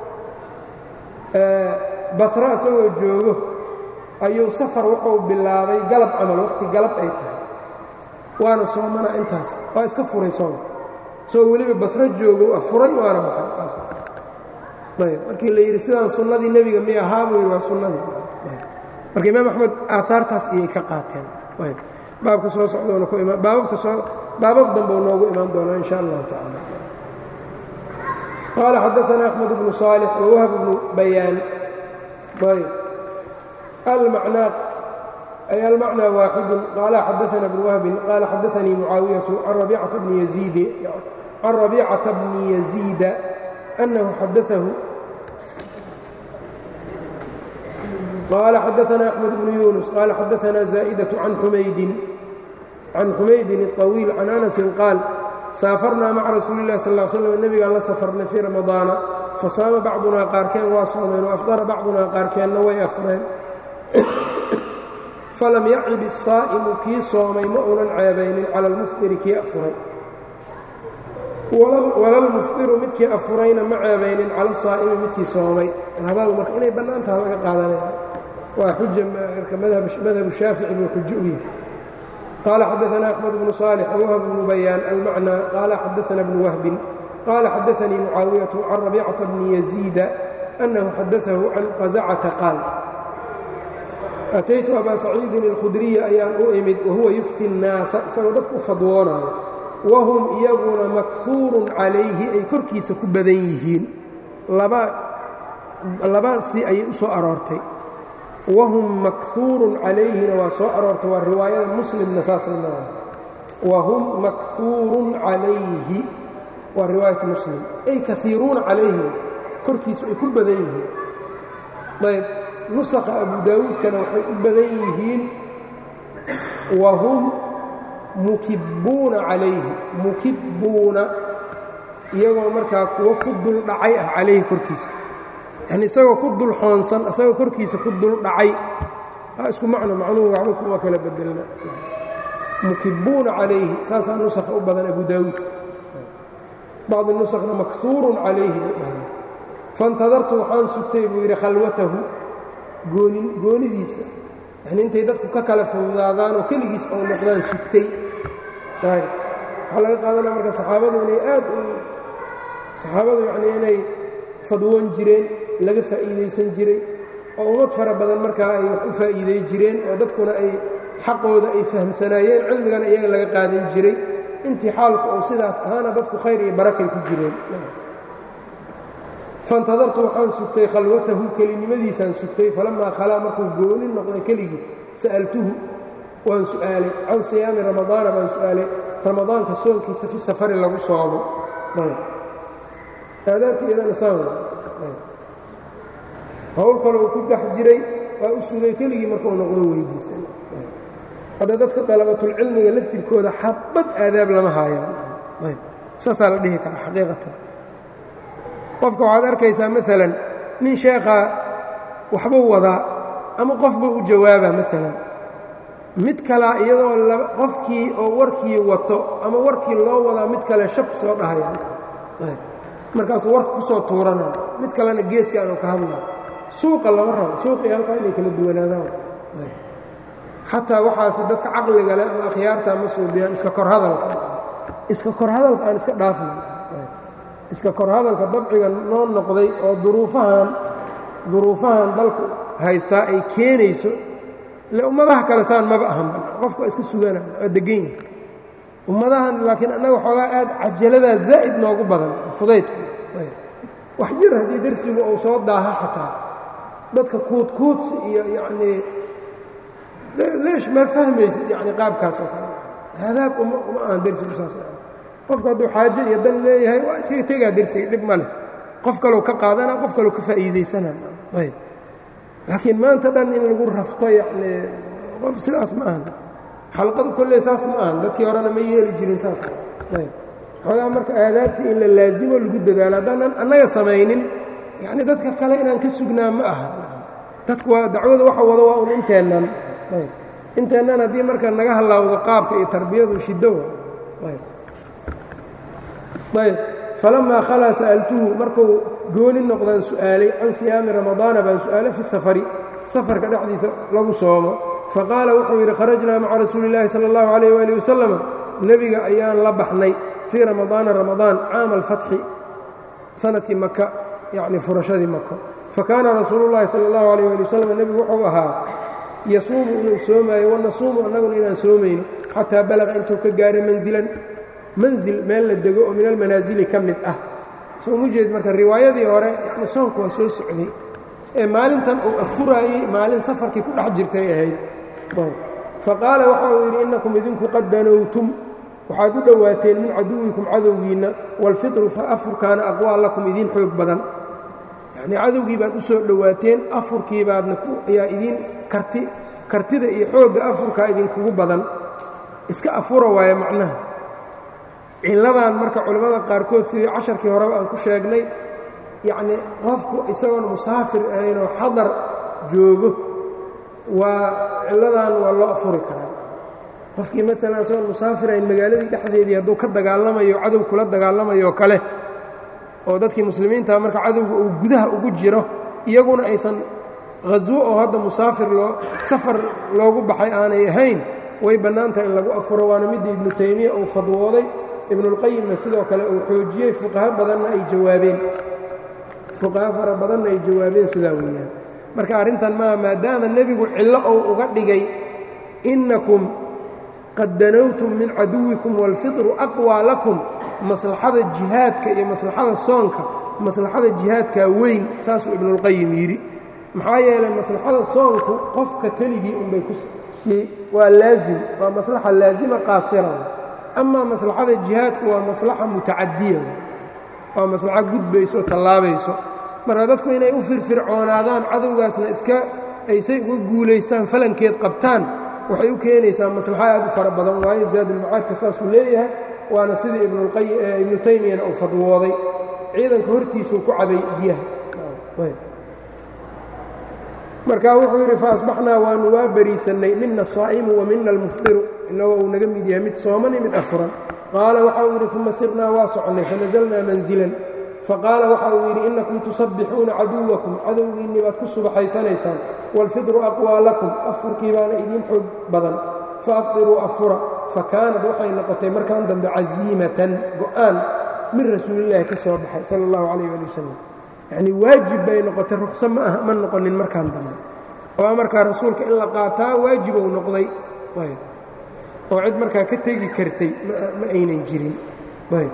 basra isagoo joogo ayuu safar wuxuu bilaabay galab camal waqti galab ay tahay waana soomana intaas waa iska furay sooma soo weliba basro joogo afuray waana baxay taas ayb markii la yidhi sidaan sunnadii nebiga mi ahaa buu yidhi waa sunnadii marka imaam axmed aahaartaas iyay ka qaateen ayb baabka soo socdoona ku imaan baabab dambou noogu imaan doonaa in sha allahu tacala qaala xadaana axmed bnu صaalix wawahb bnu bayaan ayb المعنى واحد قال حدثنا ابن وهب قال حدثني معاوية عن ربيعة بن يزيد أنه حدثه قال حدثنا أحمد بن يونس قال حدثنا زائدة عن حميد الطويل عن أنس قال سافرنا مع رسول الله صلى الله عليه وسلم النبي قال سافرنا في رمضان فصام بعضنا قاركين واصومين وأفطر بعضنا قاركين ويأفرين فلم يعب الصائم kii soomay ma unan ceebaynin calى الmfطiri kii afuray wala lmufطiru midkii afurayna ma ceebaynin calى الصaa'imi midkii soomay labadu marka inay bannaan taha laga qaadanaya waa xuja marka madhabu shaafici buu xujo u yahay qaala xadaثna أxmed bnu صaalح wwhb bnu bayaan almacnى qaala xadaثna bnu wahbin qaala xadaثanii mucaawiyaة can rabيcaةa bni yaزيida أnahu xadaثahu can qaزcةa qaal ataytu abaa saciidin اlkhudriya ayaan u imid wahuwa yufti الnaasa isagoo dadku u fadwoonaayo wahum iyaguna makhuurun calayhi ay korkiisa ku badan yihiin laba si ayay u soo aroortay wahum makhuurun calayhina waa soo aroortay waa riwaayada muslimna saasna wahum makhuurun calayhi waa riwaayat muslim ay kaiiruuna calayhi korkiisu ay ku badan yihiin ayb nusakha abu daawuudkana waxay u badan yihiin wahum mukibbuuna calayhi mukibbuuna iyagoo markaa kuwo ku dul dhacay ah calayhi korkiisa yani isagoo ku dul xoonsan isagoo korkiisa ku dul dhacay isku macno macnuhu waxba kuma kala bedelna mukibbuuna calayhi saasaa nusakha u badan abu daawuud bacdi nusakhna makhuurun calayhi bay dhahay faintadartu waxaan sugtay buu yidhi khalwatahu goonidiisa yani intay dadku ka kala fududaadaan oo keligiis oo noqdaan sugtay waxaa laga qaadanaya marka saxaabadu inay aad saxaabadu yanii inay fadwoon jireen laga faa'iidaysan jiray oo ummad fara badan markaa ay wax u faa'iiday jireen oo dadkuna ay xaqooda ay fahamsanaayeen cilmigana iyaga laga qaadan jiray intii xaalku uu sidaas ahaana dadku khayr iyo barakay ku jireen faintadartu waxaan sugtay khalwatahu kelinimadiisaan sugtay falamaa khalaa markuu gooni noqday keligii sa'altuhu waan su'aalay can siyaami ramadaana baan su'aalay ramadaanka soonkiisa fi safari lagu soomo aadaabta iyadana saan hawl kale uu ku dhex jiray waa u sugay keligii markuu noqdo weydiistay hadda dadka dalabatulcilmiga laftirkooda xabad aadaab lama haayaan ayb saasaa la dhihi karaa xaqiiqatan qofka waxaad arkaysaa maalan nin sheekhaa waxbuu wadaa ama qofbuu u jawaabaa maalan mid kalea iyadoo qofkii oo warkii wato ama warkii loo wadaa mid kale shab soo dhahayaan markaasuu warka ku soo tuuranaa mid kalena geeska aanu ka hadlaa suuqa lama rabo suuqii halkaa inay kala duwanaadaan xataa waxaase dadka caqliga leh ama akhyaarta ma suubiyaan iska kor hadalka aan iska dhaafnay iska kor hadalka dabciga noo noqday oo duruufahan dalku haystaa ay keenayso ile ummadaha kale saan maba ahan qofku waa iska suganaa waa degan yahay ummadahan laakiin annaga xoogaa aad cajaladaa zaa'id noogu badan fudaydka wax jir haddii darsigu uu soo daaha xataa dadka kuudkuudsi iyo yacnii leesh ma fahmaysid yacni qaabkaas oo kale hadaab uma aan dersigu saas qofku hadduu xaajo iyo dan leeyahay waa iskaga tegaa dersiga dhib ma leh qof kalou ka qaadana qof kalou ka faa'iidaysanaa ayb laakiin maanta dhan in lagu rafto yacnii qof sidaas ma ahan xalqadu kolley saas ma ahan dadkii horena ma yeeli jirin saas ayb xoogaa marka aadaabtii in la laasimo lagu dadaalo haddaanan annaga samaynin yacni dadka kale inaan ka sugnaa ma aha dadku waa dacwada waxa wado waa un inteennan ayb inteennan haddii marka naga halaawdo qaabka iyo tarbiyadu shiddo ayb falamaa khalaa sa'altuhu markuu gooni noqdaan su'aalay can siyaami ramadaana baan su'aalay fi safari safarka dhexdiisa lagu soomo faqaala wuxuu yidhi kharajnaa maca rasuuli illaahi sala allahu calayh waali wasalam nebiga ayaan la baxnay fii ramadaana ramadaan caama alfatxi sanadkii maka yacni furashadii maka fakaana rasuulu llaahi sala allahu calayh waali wasalam nebigu wuxuu ahaa yasuumu inuu soomaayo wanasuumu annaguna inaan soomayno xataa balaqa intuu ka gaaray manzil meel la dego oo min almanaasili ka mid ah soo mu jeed marka riwaayadii hore yani soonku waa soo socday ee maalintan uu afuraayey maalin safarkii ku dhex jirtay ahayd faqaala waxa uu yidhi innakum idinku qad danowtum waxaad u dhowaateen min caduwikum cadowgiinna waalfitru fa afurkaana aqwaa lakum idiin xoog badan yacnii cadowgii baad u soo dhowaateen afurkii baadna ayaa idiin kartida iyo xoogga afurkaa idinkugu badan iska afura waaye macnaha cilladan marka culimmada qaarkood sidii casharkii horeba aan ku sheegnay yacnii qofku isagoon musaafir ahayn oo xadar joogo waa cilladan waa loo afuri karaa qofkii maalan isagoon musaafir ahayn magaaladii dhexdeedii hadduu ka dagaalamayo cadow kula dagaalamayo kale oo dadkii muslimiinta marka cadowga uu gudaha ugu jiro iyaguna aysan haswo oo hadda musaafir safar loogu baxay aanay ahayn way bannaan tahay in lagu afuro waana midda ibnu taymiya uu fadwooday ibnulqayimna sidoo kale uu xoojiyey fuqaha fara badanna ay jawaabeen sidaa weeyaan marka arrintan maaha maadaama nebigu cillo ou uga dhigay innakum qad danowtum min caduwikum waalfitru aqwaa lakum maslaxada jihaadka iyo maslaxada soonka maslaxada jihaadkaa weyn saasuu ibnulqayim yidhi maxaa yeelay maslaxada soonku qofka keligii unbay waa laazim waa maslaxa laazima qaasira amaa maslaxada jihaadku waa maslaxa mutacadiya waa maslaxo gudbayso oo tallaabayso marka dadku inay u firfircoonaadaan cadowgaasna aysay uga guulaystaan falankeed qabtaan waxay u keenaysaa maslaxo aad u fara badan waayo zaadulmacaadka saasuu leeyahay waana sidii ibnu taymiyana uu fadwooday ciidanka hortiisuu ku cabay biyaha marka wuxuu yidhi faasbaxnaa waanu waa bariisannay mina asaa'imu wa mina almufdiru inagoo uu naga mid yahay mid sooman iyo mid afuran qaala waxa uu yidhi uma sirnaa waa soconnay fanazalnaa manzilan faqaala waxa uu yidhi innakum tusabbixuuna caduwakum cadowgiinnii baad ku subaxaysanaysaan waalfidru aqwaa lakum afurkii baana idiin xoog badan faafdiruu afura fakaanad waxay noqotay markaan dambe casiimatan go'aan min rasuulillaahi ka soo baxay sala allahu calayh ali wasalam yacnii waajib bay noqotay ruqso ma noqonin markaan dambe oo markaa rasuulka in la qaataa waajibou noqday ayb oo cid markaa ka tegi kartay ma aynan jirin ayb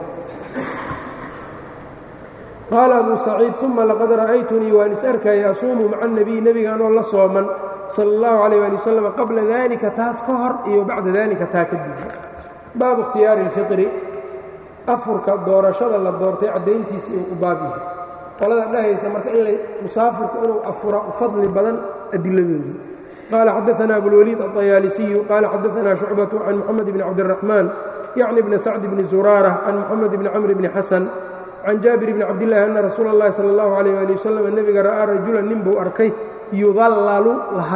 qaala abu saciid uma laqad ra'aytunii waan is arkaya asuumu maca anebiy nebigaanoo la sooman sala allahu calayh ali wasalam qabla dalika taas ka hor iyo bacda dalika taa kadib baabu ikhtiyaari اlfitri afurka doorashada la doortay caddayntiisa uu u baab yahay qolada dhahaysa marka in musaafirku inuu afura fadli badan adiladoodii qaala xadaثna abulwaliid aلطayaalisiyu qaala xadaثna شhucbaةu can moxamed bn cabdالرaحmaan yacni bni sacd bni zuraarة can moxamed bni camr bni xasan can jaabir bni cabdالlahi ana rasuula اllahi salى اllahu عalيh ali wasalam nebiga ra'aa rajulan nin buu arkay yudallalu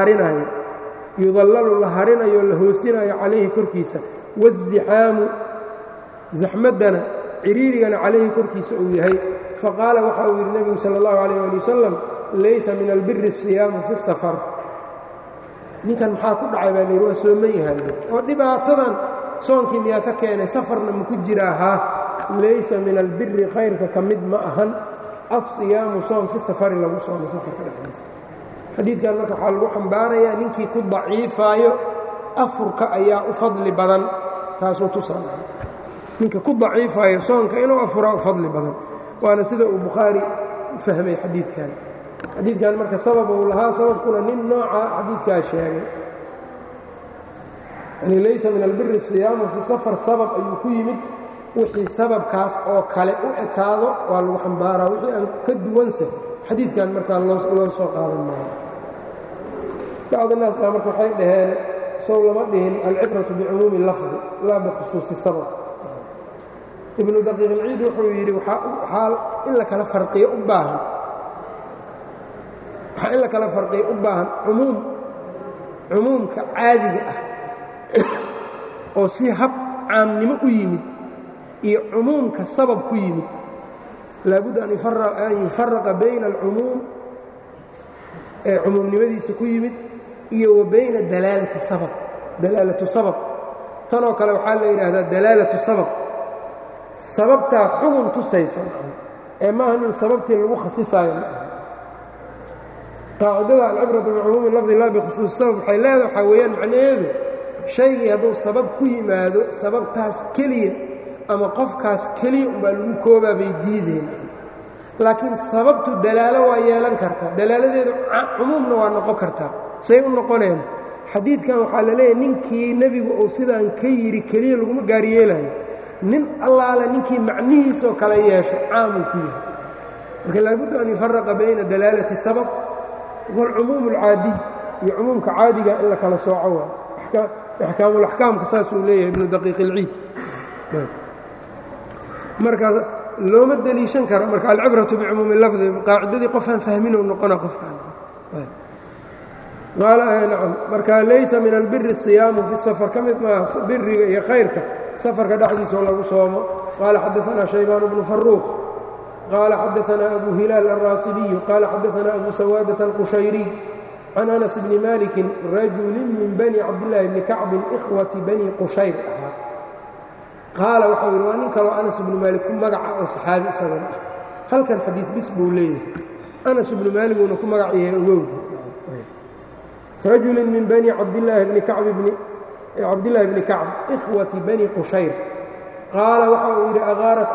la harinayo la hoosinayo calayhi korkiisa waالزixaamu zaxmaddana ciriirigana calayhi korkiisa uu yahay faqaala waxa uu yidhi nebigu salى اllahu عalيh ali wasalam laysa min albiri الصiyaamu fi الsafar ninkan maxaa ku dhacay baa layidhi waa sooman yahay oo dhibaatadan soonkii miyaa ka keenay safarna maku jiraa haa laysa min albiri khayrka ka mid ma ahan alصiyaamu soom fi safari lagu soomo safarka dhexdiisa xadiidkan marka waxaa lagu xambaarayaa ninkii ku daciifaayo afurka ayaa u fadli badan taasuu tusaala ninka ku daciifaayo soonka inuu afuraa u fadli badan waana sida uu bukhaari u fahmay xadiidkan marka sabab uu lahaa sababkuna nin nooca xadiidkaa sheegay yani laysa min albiri siyaamu fi safar sabab ayuu ku yimid wixii sababkaas oo kale u ekaado waa lagu xambaaraa wixii aan ka duwanse xadiidkan markaa loo soo qaadan maayo bacd الnaas baa marka waxay dhaheen sow lama dhihin alcibraةu bicumuumi lafdi laa bikhusuusi sabab ibnu daqiiq ilciid wuxuu yidhi waxaa in la kala farqiyo u baahan waxaa in la kala farqiyo u baahan cumuumka caadiga ah oo si hab caamnimo u yimid iyo cumuumka sabab ku yimid laabudda an yufaraqa bayna alcumuum ee cumuumnimadiisa ku yimid iyo wa bayna dalaalatu sabab tanoo kale waxaa la yidhaahdaa dalaalatu sabab sababtaa xugun tusayso ee maaha in sababtii lagu khasisaayo qaacidada alcibratu bicumuumi lafdi laa bikhusuusi sabab waxay leedahay waxaa weeyaan macnaheedu shaygii hadduu sabab ku yimaado sababtaas keliya ama qofkaas keliya umbaa lagu koobaa bay diideen laakiin sababtu dalaalo waa yeelan kartaa dalaaladeedu cumuumna waa noqon kartaa say u noqoneen xadiidkan waxaa la leeyahay ninkii nebigu uu sidaan ka yidhi keliya laguma gaaryeelayo nin allaale ninkii macnihiisoo kale yeesho caamuu ku yahay marka laabudda an yufaraqa bayna dalaalati sabab waalcumuum alcaadiy iyo cumuumka caadiga in la kala sooco waa axkaamulaxkaamka saasuu leeyahay ibnu daqiiq ilciid marka looma deliishan karo marka alcibratu bicumuumi lafdi qaacidadii qofaan fahminuu noqona qofkaan nacam marka laysa min albiri الصiyaamu fi safar ka mid maaha biriga iyo khayrka safarka dhexdiisoo lagu soomo qaala xadaثna shaybaan bnu faruuq qaala xadaثna abu hilaal الraasibiyu qaala xadaثna abu sawaadaة الqushayriy can anas bni maliki rajuli min bani cabdillaahi bni kacbin ikhwati bani qushayr ahaa qaala waxau yidhi waa nin kaloo anas ibnu maalik ku magaca oo saxaabi isagan ah halkan xadiid bis buu leeyahay anas ibnu maaliguuna ku magac yahay ogowda rajulin min bani cabdillaahi bni kacb ikhwati bani qushayr qaala waxa uu yidhi agaarat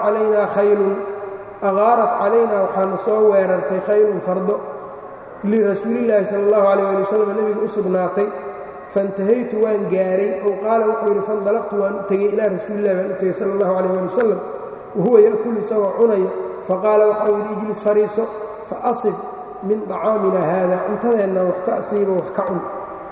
calaynaa waxaana soo weerartay khaylun fardo lirasuulillaahi sala allahu calayh ali wasalam nebiga u sugnaatay faintahaytu waan gaaray ow qaala wuxuu yidhi faindalaqtu waan u tegey ilaa rasuulillahi baan u tegey sala allahu calayh ali wasalam wahuwa ya'kulu isagoo cunaya faqaala waxau yidhi ijlis fariiso fa asib min طacaamina haada cuntadeenna wax ka asiibo wax ka cun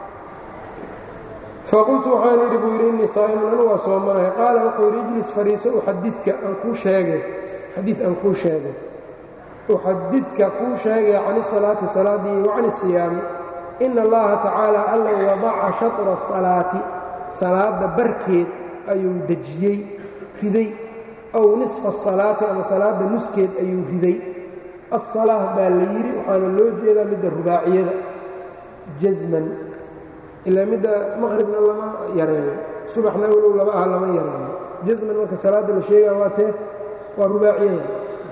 faqultu waxaan yidhi buu yidhi innii saa'imun anu waa soomanaya qaala wuxuu yidhi ijlis fariiso uxadidka xadiid aan kuu sheegay uxadidka kuu sheegaya can isalaati salaadii wa can isiyaami ina allaha tacaala alla wadaca shatra asalaati salaadda barkeed ayuu dejiyey riday ow nisfa asalaati ama salaadda nuskeed ayuu riday asalaah baa la yidhi waxaana loo jeedaa midda rubaaciyada jasman ilaa midda maqhribna lama yareeyo subaxna walow laba aha lama yareeyo jasman marka salaadda la sheegaa waa tee waa rubaaciyada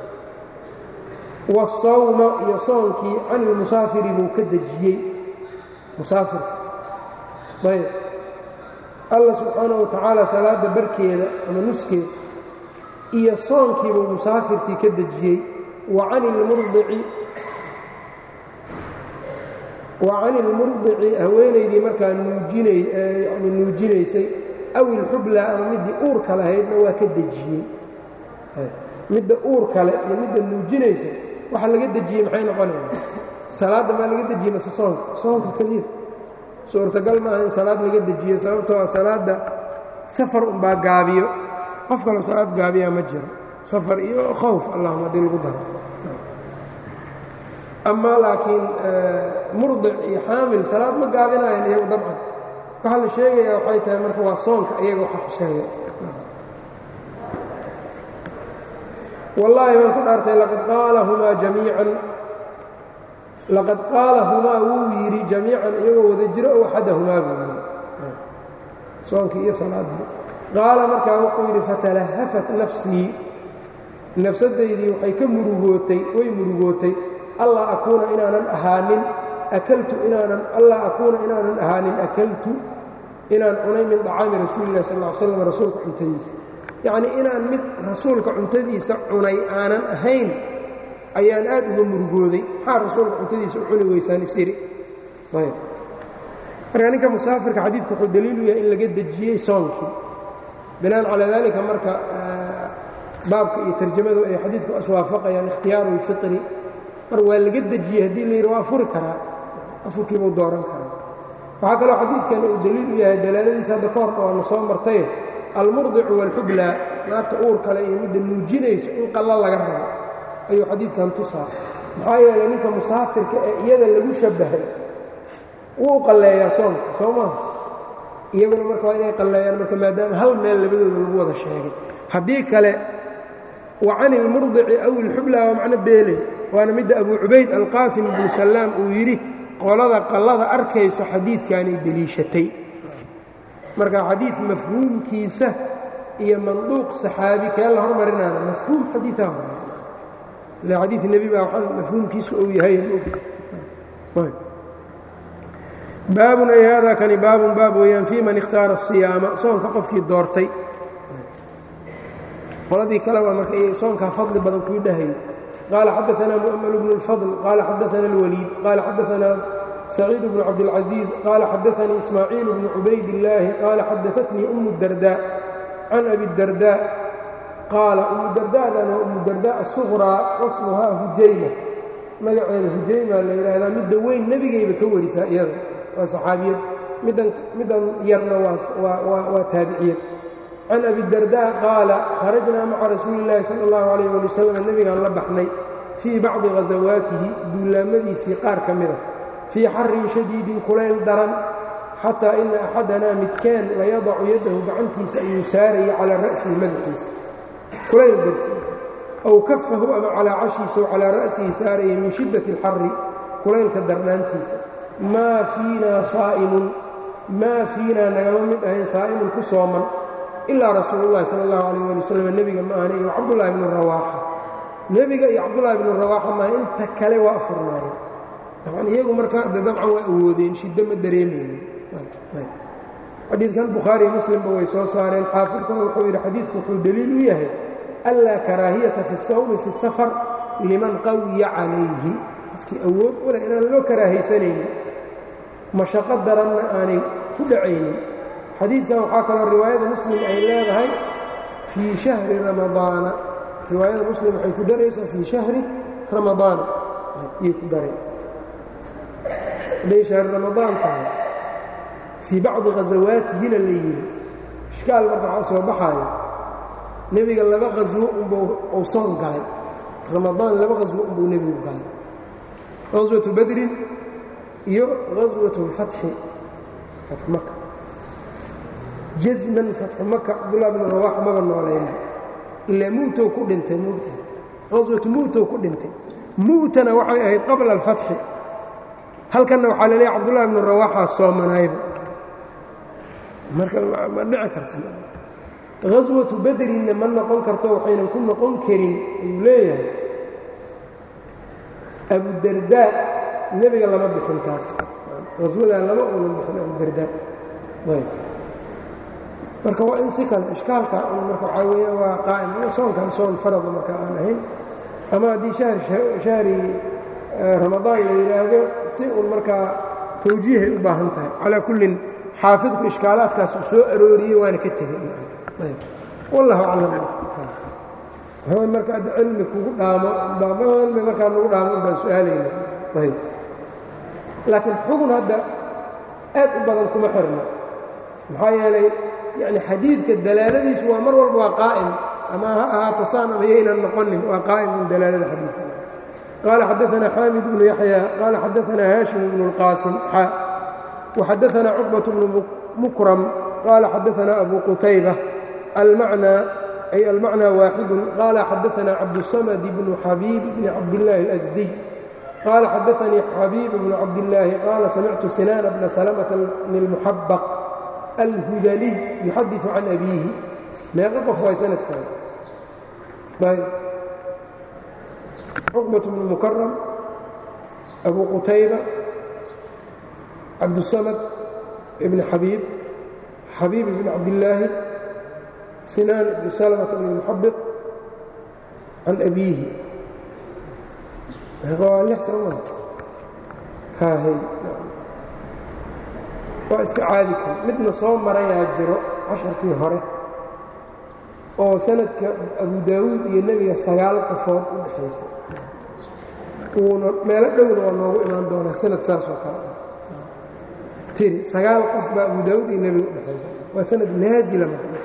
waasawma iyo soonkii can ilmusaafiri buu ka dejiyey musaafirka ayb allah subxaanahu watacaala salaadda barkeeda ama nuskeeda iyo soonkiibuu musaafirkii ka dejiyey wa can ilmurdici haweenaydii markaa nuujinaysay aw ilxubla ama middii uurka lahaydna waa ka dejiyey midda uur kale iyo midda nuujinaysa waxa laga dejiyey maxay noqonayaan salaadda maa laga dejiyey mase soonka keliya suurtagal maaha in salaad laga dejiyo sababtoo ah salaadda safar unbaa gaabiyo qof kaloo salaad gaabiyaa ma jiro safar iyo khawf allahuma haddii lagu daro amaa laakiin murdic iyo xaamil salaad ma gaabinayan iyagu dabcan waxaa la sheegayaa waxay tahay marka waa soonka iyaga waxa xuseeya wallaahi waan ku dhaartay laqad qaalahumaa wuu yidhi jamiican iyagoo wada jiro ow axadahumaa buu yidhi soonkii iyo salaaddii qaala markaa wuxuu yidhi fatalahafat nafsii nafsaddaydii waxay ka way murugootay allaa akuuna inaanan ahaanin akaltu inaan cunay min طacaami rasuulilah sal ll slam rasuulka cuntadiisa yacnii inaan mid rasuulka cuntadiisa cunay aanan ahayn ayaan aad uga murugooday maxaa rasuulka cuntadiisa u cuni weysaan isiri ayb marka ninka musaafirka xadiidku wuxuu daliilu yahay in laga dejiyey soonkii binaan calaa daalika marka baabka iyo tarjamadu ay xadiidku iswaafaqayaan ikhtiyaaru اlfitri mar waa laga dejiyey haddii la yidhi waa afuri karaa afurkiibuu dooran karaa waxaa kaloo xadiidkan uu daliil u yahay dalaaladiisa hadda ka horna waa na soo martay almurdicu wاlxublaa naagta uur kale iyo midda nuujinayso in qalla laga rabo ayuu xadiidkan tusaa maxaa yeelay ninka musaafirka ee iyada lagu shabbahay wuu qalleeyaa soonka soo maha iyaguna marka waa inay qalleeyaan marka maadaama hal meel labadooda lagu wada sheegay haddii kale wa can ilmurdici aw ilxublaa waa macno beeley waana midda abu cubayd alqaasim ibnu sallaam uu yidhi qolada qallada arkayso xadiidkaanay deliishatay marka xadiid mafhuumkiisa iyo manduuq saxaabi kee la hormarinaana mafhuum xadiiaa hormar ila xadiid nebi baa waxaan mafhuumkiisu ou yahay baabun ay haadaa kani baabun baab weeyaan fii man ikhtaara asiyaama soonka qofkii doortay qoladii kale waa marka soonkaa fadli badan kuu dhahayay qaala xadaanaa mu'ml bnu اlfadl qaala xadaana اlwaliid qaala xadaanaa saciid bnu cabdilcaziiz qaala xadaanii ismaaciil bnu cubaydillaahi qaala xadaatnii umu dardaa can abi dardaa qaala umu dardaadan waa umu dardaa asuqraa wasmuhaa hujayma magaceeda hujayma la yidhaahdaa midda weyn nebigayba ka warisaa iyada waa saxaabiyad middan yarna waa taabiciyad can abi dardaa qaala kharajnaa maca rasuuli illaahi sala allahu calayh ali wasalam nebigaan la baxnay fii bacdi ghasawaatihi duulaamadiisii qaar ka mida fii xarin shadiidin kulayl daran xataa ina axadanaa midkeen layadacu yaddahu gacantiisa ayuu saarayay calaa ra'sihi madaxiisa kulayl dartii ow kafahu ama calaa cashiisa oo calaa ra'sihi saarayay min shiddati alxarri kulaylka darnaantiisa maa fiinaa nagama mid ahayn saa'imun ku sooman ilaa rasuulullahi sala allahu calayh ali wasalam nebiga ma ahna iyo cabdullaahi bnu rawaaxa nebiga iyo cabdullaahi bnu rawaaxa maaha inta kale waa afurnaayeen dabcan iyagu markaa de dabcan waa awoodeen shiddo ma dareemaynin xadiidkan bukhaariyo muslimba way soo saareen xaafidkuna wuxuu yidhi xadiidku wuxuu deliil u yahay anlaa karaahiyata fi sawmi fi safar liman qawiya calayhi qofkii awood u leh inaan loo karaahaysanaynin mashaqo daranna aanay ku dhacaynin xadiidkan waxaa kaloo riwaayada muslim ay leedahay fii shahri ramadaana riwaayada muslim waxay ku daraysaa fii shahri ramadaana ayay ku daray hadday shahri ramadaan tahay fii bacdi ghasawaatihina la yidhi ishkaal marka waxaa soo baxaayo nebiga laba haswo unbuu uu soon galay ramadaan laba haswo unbuu nebigu galay haswatu badrin iyo haswatu اlfatxi fatxu maka jasman fatxu maka cabdullahi bnu rawaax maba noolayna ilaa mu'tow ku dhintay mu'ta qaswatu mu'tow ku dhintay mu'tana waxay ahayd qabla alfatxi halkanna waxaa la leeyahay cabdullahi bnu rawaaxaa soomanayba marka ma dhici karta qaswatu badrinna ma noqon karto waxaynan ku noqon karin ayuu leeyahay abudardaa nebiga lama bixin taas qaswadaa lama uunan bixin abudardaa marka waa in si kale ishkaalka in marka waxaa weeyaan waa qaa'im ama soonkan soon farada marka aan ahayn ama haddii shahri ramadaan la yidhaahdo si uun markaa tawjiihay u baahan tahay calaa kullin xaafidku ishkaalaadkaas uu soo arooriyey waana ka tegey wallahu aclam marka hadda cilmi kugu dhaamo cilmi markaa nugu dhaamo baan su-aalayna ayb laakiin xugun hadda aad u badan kuma xirno maxaa yeelay yani xadiidka dalaaladiisu waa mar walba waa qaa'im ama ha ahaato saan ama yaynan noqonin waa qaa'im min dalaalada xadiidka qaala xadaanaa xaamid bnu yaxya qaala xadaanaa haashim bnu اlqaasim وxadaanaa cuqbaة bnu mukram qaala xadaanaa abu qutayba المعنى واحد قال حدثنا عبد الصمد بن حبيب بن عبد الله الأزدي قال حدثني حبيب بن عبد الله قال سمعت سنان بن سلمة بن المحبق الهذلي يحدث عن أبيه ما يقف في سنة كان عقبة بن مكرم أبو قتيبة عبد الصمد بن حبيب بن عبد الله سنان بن سلمة بن المحبق عن أبيه قال له سلمان ها هي واستعاذكم midna soo marayaa jiro 10kii hore oo sanadka Abu Daawud iyo Nabiga 9 qofood u dhaxaysay meel dhowna waa noogu imaan doona sanad saas oo kale tiri 9 qof baa Abu Daawud iyo Nabiga u dhaxaysay waa sanad naazila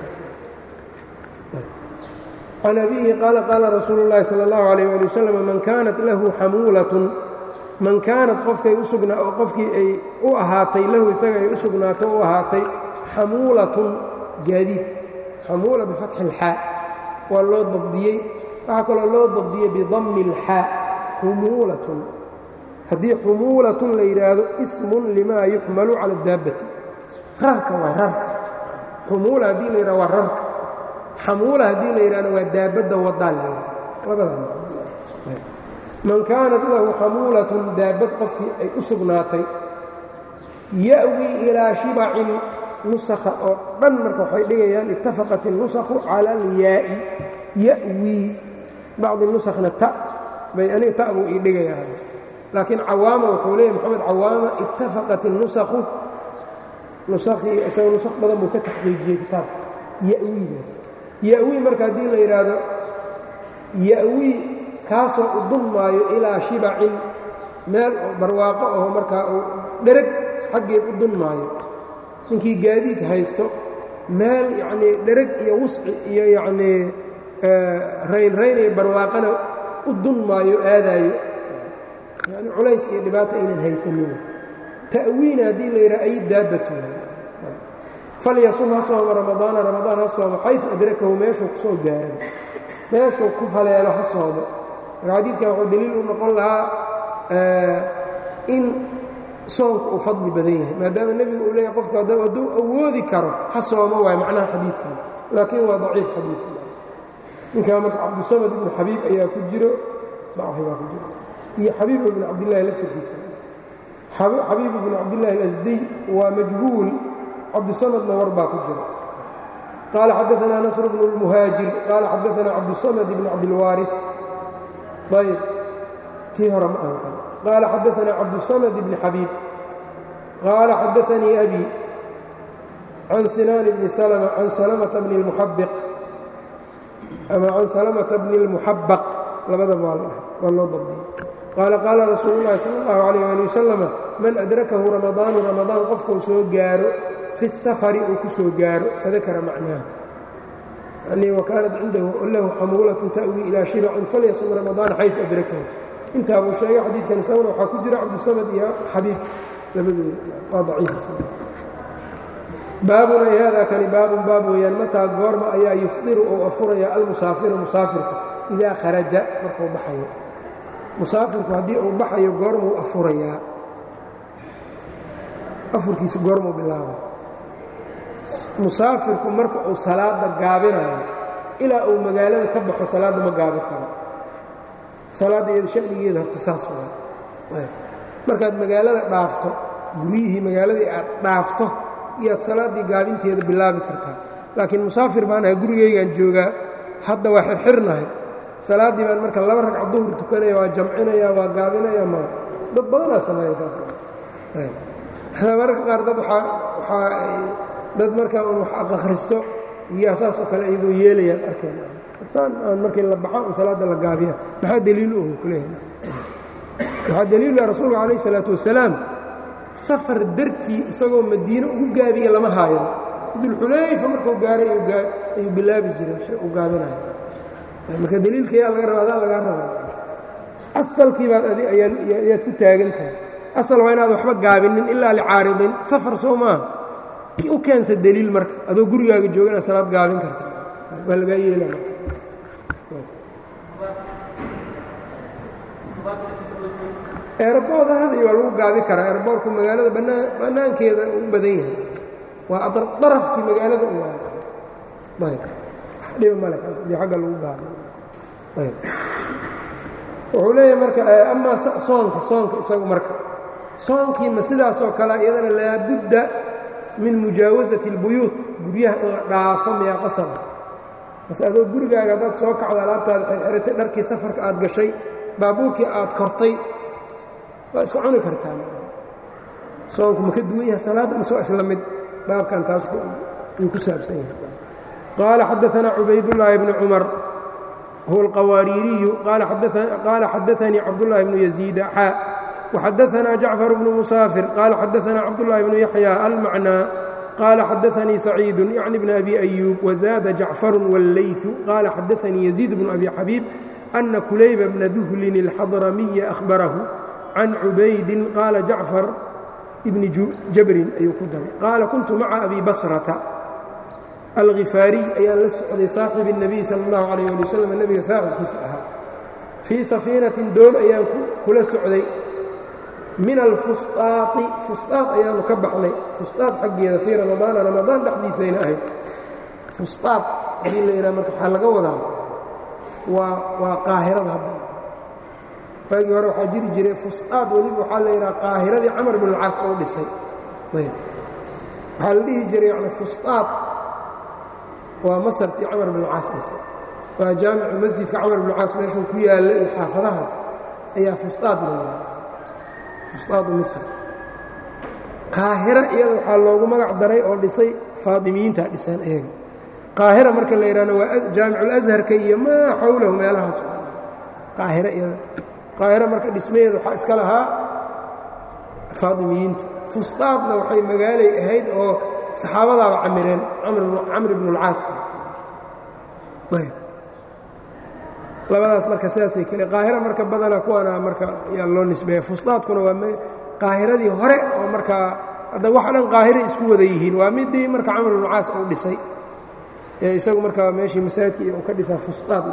عن أبيه قال رسول الله صلى الله عليه وآله وسلم من كانت له حمولة من كانت qofkay u sugnaa oo qofkii ay u ahaatay lahu isaga ay u sugnaato u ahaatay xamuulatun gaadiid xamuula bifatxi اlxaa waa loo dabdiyey waxaa kaloo loo dabdiyey bidammi اlxaa xumuulatun haddii xumuulatun la yidhaahdo ismun limaa yuxmalu cala اdaabbati rarka waa rarka xumuula haddii la yidhahdo waa rarka xamuula haddii la yidhahdo waa daabadda wadaa la yidhahdo man kaanat lahu xamuulatun daabad qofkii ay u sugnaatay ya'wii ilaa shibacin nusakha oo dhan marka waxay dhigayaan ittafaqat الnusakhu cala اlyaa'i ya'wii bacdi nusakhna ta bay aniga ta buu ii dhigayaa laakiin cawaama wuxuu leeyahy moxamed cawaama ittafaqat الnusakhu nusakhii isagoo nusakh badan buu ka taxqiijiyey kitaabka ya'wiidaas ya'wii marka haddii la yidhaahdo ya'wii kaasoo u dulmaayo ilaa shibacin meel oo barwaaqo aho markaa uu dhereg xaggeed u dulmaayo ninkii gaadiid haysto meel yacnii dhereg iyo wusci iyo yacnii raynrayn iyo barwaaqana u dulmaayo aadaayo yacni culays iyo dhibaata aynan haysanin ta'wiina haddii la yidhaha ay daabatu falyasum ha soomo ramadaana ramadaan ha soomo xaysu adrakahu meeshuu ku soo gaaray meeshuu ku haleelo ha soomo xadiidkan wuxuu daliil u noqon lahaa in soonku uu fadli badan yahay maadaama nebigu uu leeyahay qofku hadduu awoodi karo ha soomo waayo macnaha xadiidkan laakiin waa daciif xadiidka ninkaa marka cabdusamad ibnu xabiib ayaa ku jiro dacfi baa ku jiro iyo xabiib ibnu cabdillahi laftirkiisa xabiib ibnu cabdillahi alasdiy waa majhuul cabdusamadna war baa ku jiro qaala xadaanaa nasr bnu اlmuhaajir qaala xadaanaa cabdusamad ibnu cabdilwaariث ayb kii hore ma ahan qaala xadaanaa cabdusamad bni xabiib qaala xadaanii abi can sinaan bni salma can salamata bni اlmuxabiq ama can salamata bni اlmuxabaq labadaba waa loo dabdiyey qaala qaala rasuulu اllahi salى اllahu عalيyه ali wasalam man adrakahu ramadaanu ramadaan qofkuu soo gaaro fi الsafari uu ku soo gaaro fadakara macnaaha وكانت عنده له xamuulaة تأوي إلى شhibc falyasum رamaضاaن xayثu أdrakahu intaa buu sheegay xadiidkan isaguna waxaa ku jira cabdusamad iyo xabiib labadooda waa daciif baabun ay hada kani baabun baab weeyaan mataa goorma ayaa yufdiru ou afuraya almusaafiru musaafirku idaa kharaja markuu baxayo musaafirku haddii uu baxayo goormuu afurayaa afurkiisa goormuu bilaaba musaafirku marka uu salaada gaabinayo ilaa uu magaalada ka baxo salaadda ma gaabin karo salaadda iyada shanigeeda horta saas waay markaad magaalada dhaafto guryihii magaaladii aad dhaafto iyaad salaaddii gaabinteeda bilaabi kartaa laakiin musaafir baan ahay gurigaygaan joogaa hadda waa xirxirnahay salaaddii baan marka 2 ragca duhur tukanaya waa jamcinaya waa gaabinaya ma dad badanaa sameeya saas mararka qaar dad waxaa dad markaa un wax akhristo iyo saas oo kale iyagoo yeelayaan arkeen saan aan markii la baxo oo salaada la gaabiya maxaa daliil u kuleeyna waxaa daliil ah rasuulka calayhi salaatu wasalaam safar dartii isagoo madiino ugu gaabiya lama haayo dulxulayfa markuu gaaray ayuu bilaabi jiray wixii u gaabinaya marka daliilka yaa laga rabaa laga rabaa asalkii baad ayaad ku taagan tahay asal waa inaad waxba gaabinin ilaa licaaridin safar soo maaha u keensa daliil marka adoo gurigaaga jooga inaad salaad gaabin karta waa lagaa yeela marka eerboorka hadda waa lagu gaabi karaa eerboorku magaalada bannaankeeda u badan yahay waa darafkii magaalada u yahay dhiba male kaas dii xagga lagu gaabi wuxuu leeyahay marka amaa soonka isagu marka soonkii ma sidaasoo kale iyadana laabudda min mujaawasati اlbuyuut guryaha in la dhaafo miyaa qasaba bas adoo gurigaaga haddaad soo kacdo alaabtaada xirxiratay dharkii safarka aad gashay baabuurkii aad kortay waa iska cuni kartaa soonku ma ka duwan yahay salaadda mise waa isla mid baabkan taas ayuu ku saabsan yahay qaala xadaanaa cubaydullaahi bni cumar huwa alqawaariiriyu qaala xadaanii cabdullaahi bnu yaziida xaa وxadaثna جacفر بن مسافر qال xadaثna cبداللahi بن يحيى المعنى qال xadaثnii سacيid yعnي بن أbي أyوب وزاad جacفر والlayث qال xadaثnii يزيد بن أbي xabيب أنa كulayb بنa ذuhlin الxضرمي أخبرaه عن عubaydi qاala جacفر بن jabrin ayuu ku daray qaala kuntu maca أbي baصرةa الغiفاariي ayaan la socday صaaxiب النبي salى الlaه عليه لي وsلم nebiga saaxibkiisa ahaa fيi saفيinaةi doon ayaan kula socday min alfusطaaqi fusطaaq ayaanu ka baxnay fusطaaq xaggeeda fii ramadaana ramadaan dhexdiisayna ahayd fusطaaq haddii la yidhaha marka waxaa laga wadaa waa qaahirada hadda waagii hore waxaa jiri jiray fusطaaq weliba waxaa la yidhaha qaahiradii camar bn اlcaas oo dhisay waxaa la dhihi jiray yani fusطaaq waa masartii camar bn اlcaas dhisay waa jaamicu masjidka camar bn اlcaas meeshuu ku yaalla iyo xaafadahaas ayaa fusطaaq la yidhaha qaahira iyada waxaa loogu magac daray oo dhisay faadimiyiintaa dhisaan eega qaahira marka la yidhahno waa jaamiculazharka iyo maa xawlahu meelahaas qaahira iyada qaahira marka dhismayeeda waxaa iska lahaa faadimiyiinta fusطaadna waxay magaalay ahayd oo saxaabadaaba camireen camr ibnu اlcaas labadaas marka sidaasay kale qaahira marka badana kuwana marka yaa loo nisbeeya fusطaadkuna waa qaahiradii hore oo markaa hadda wax dhan qaahira isku wada yihiin waa midii marka camr ibnu caas uu dhisay ee isagu markaa meeshii masaajidka uu ka dhisaa fusطaad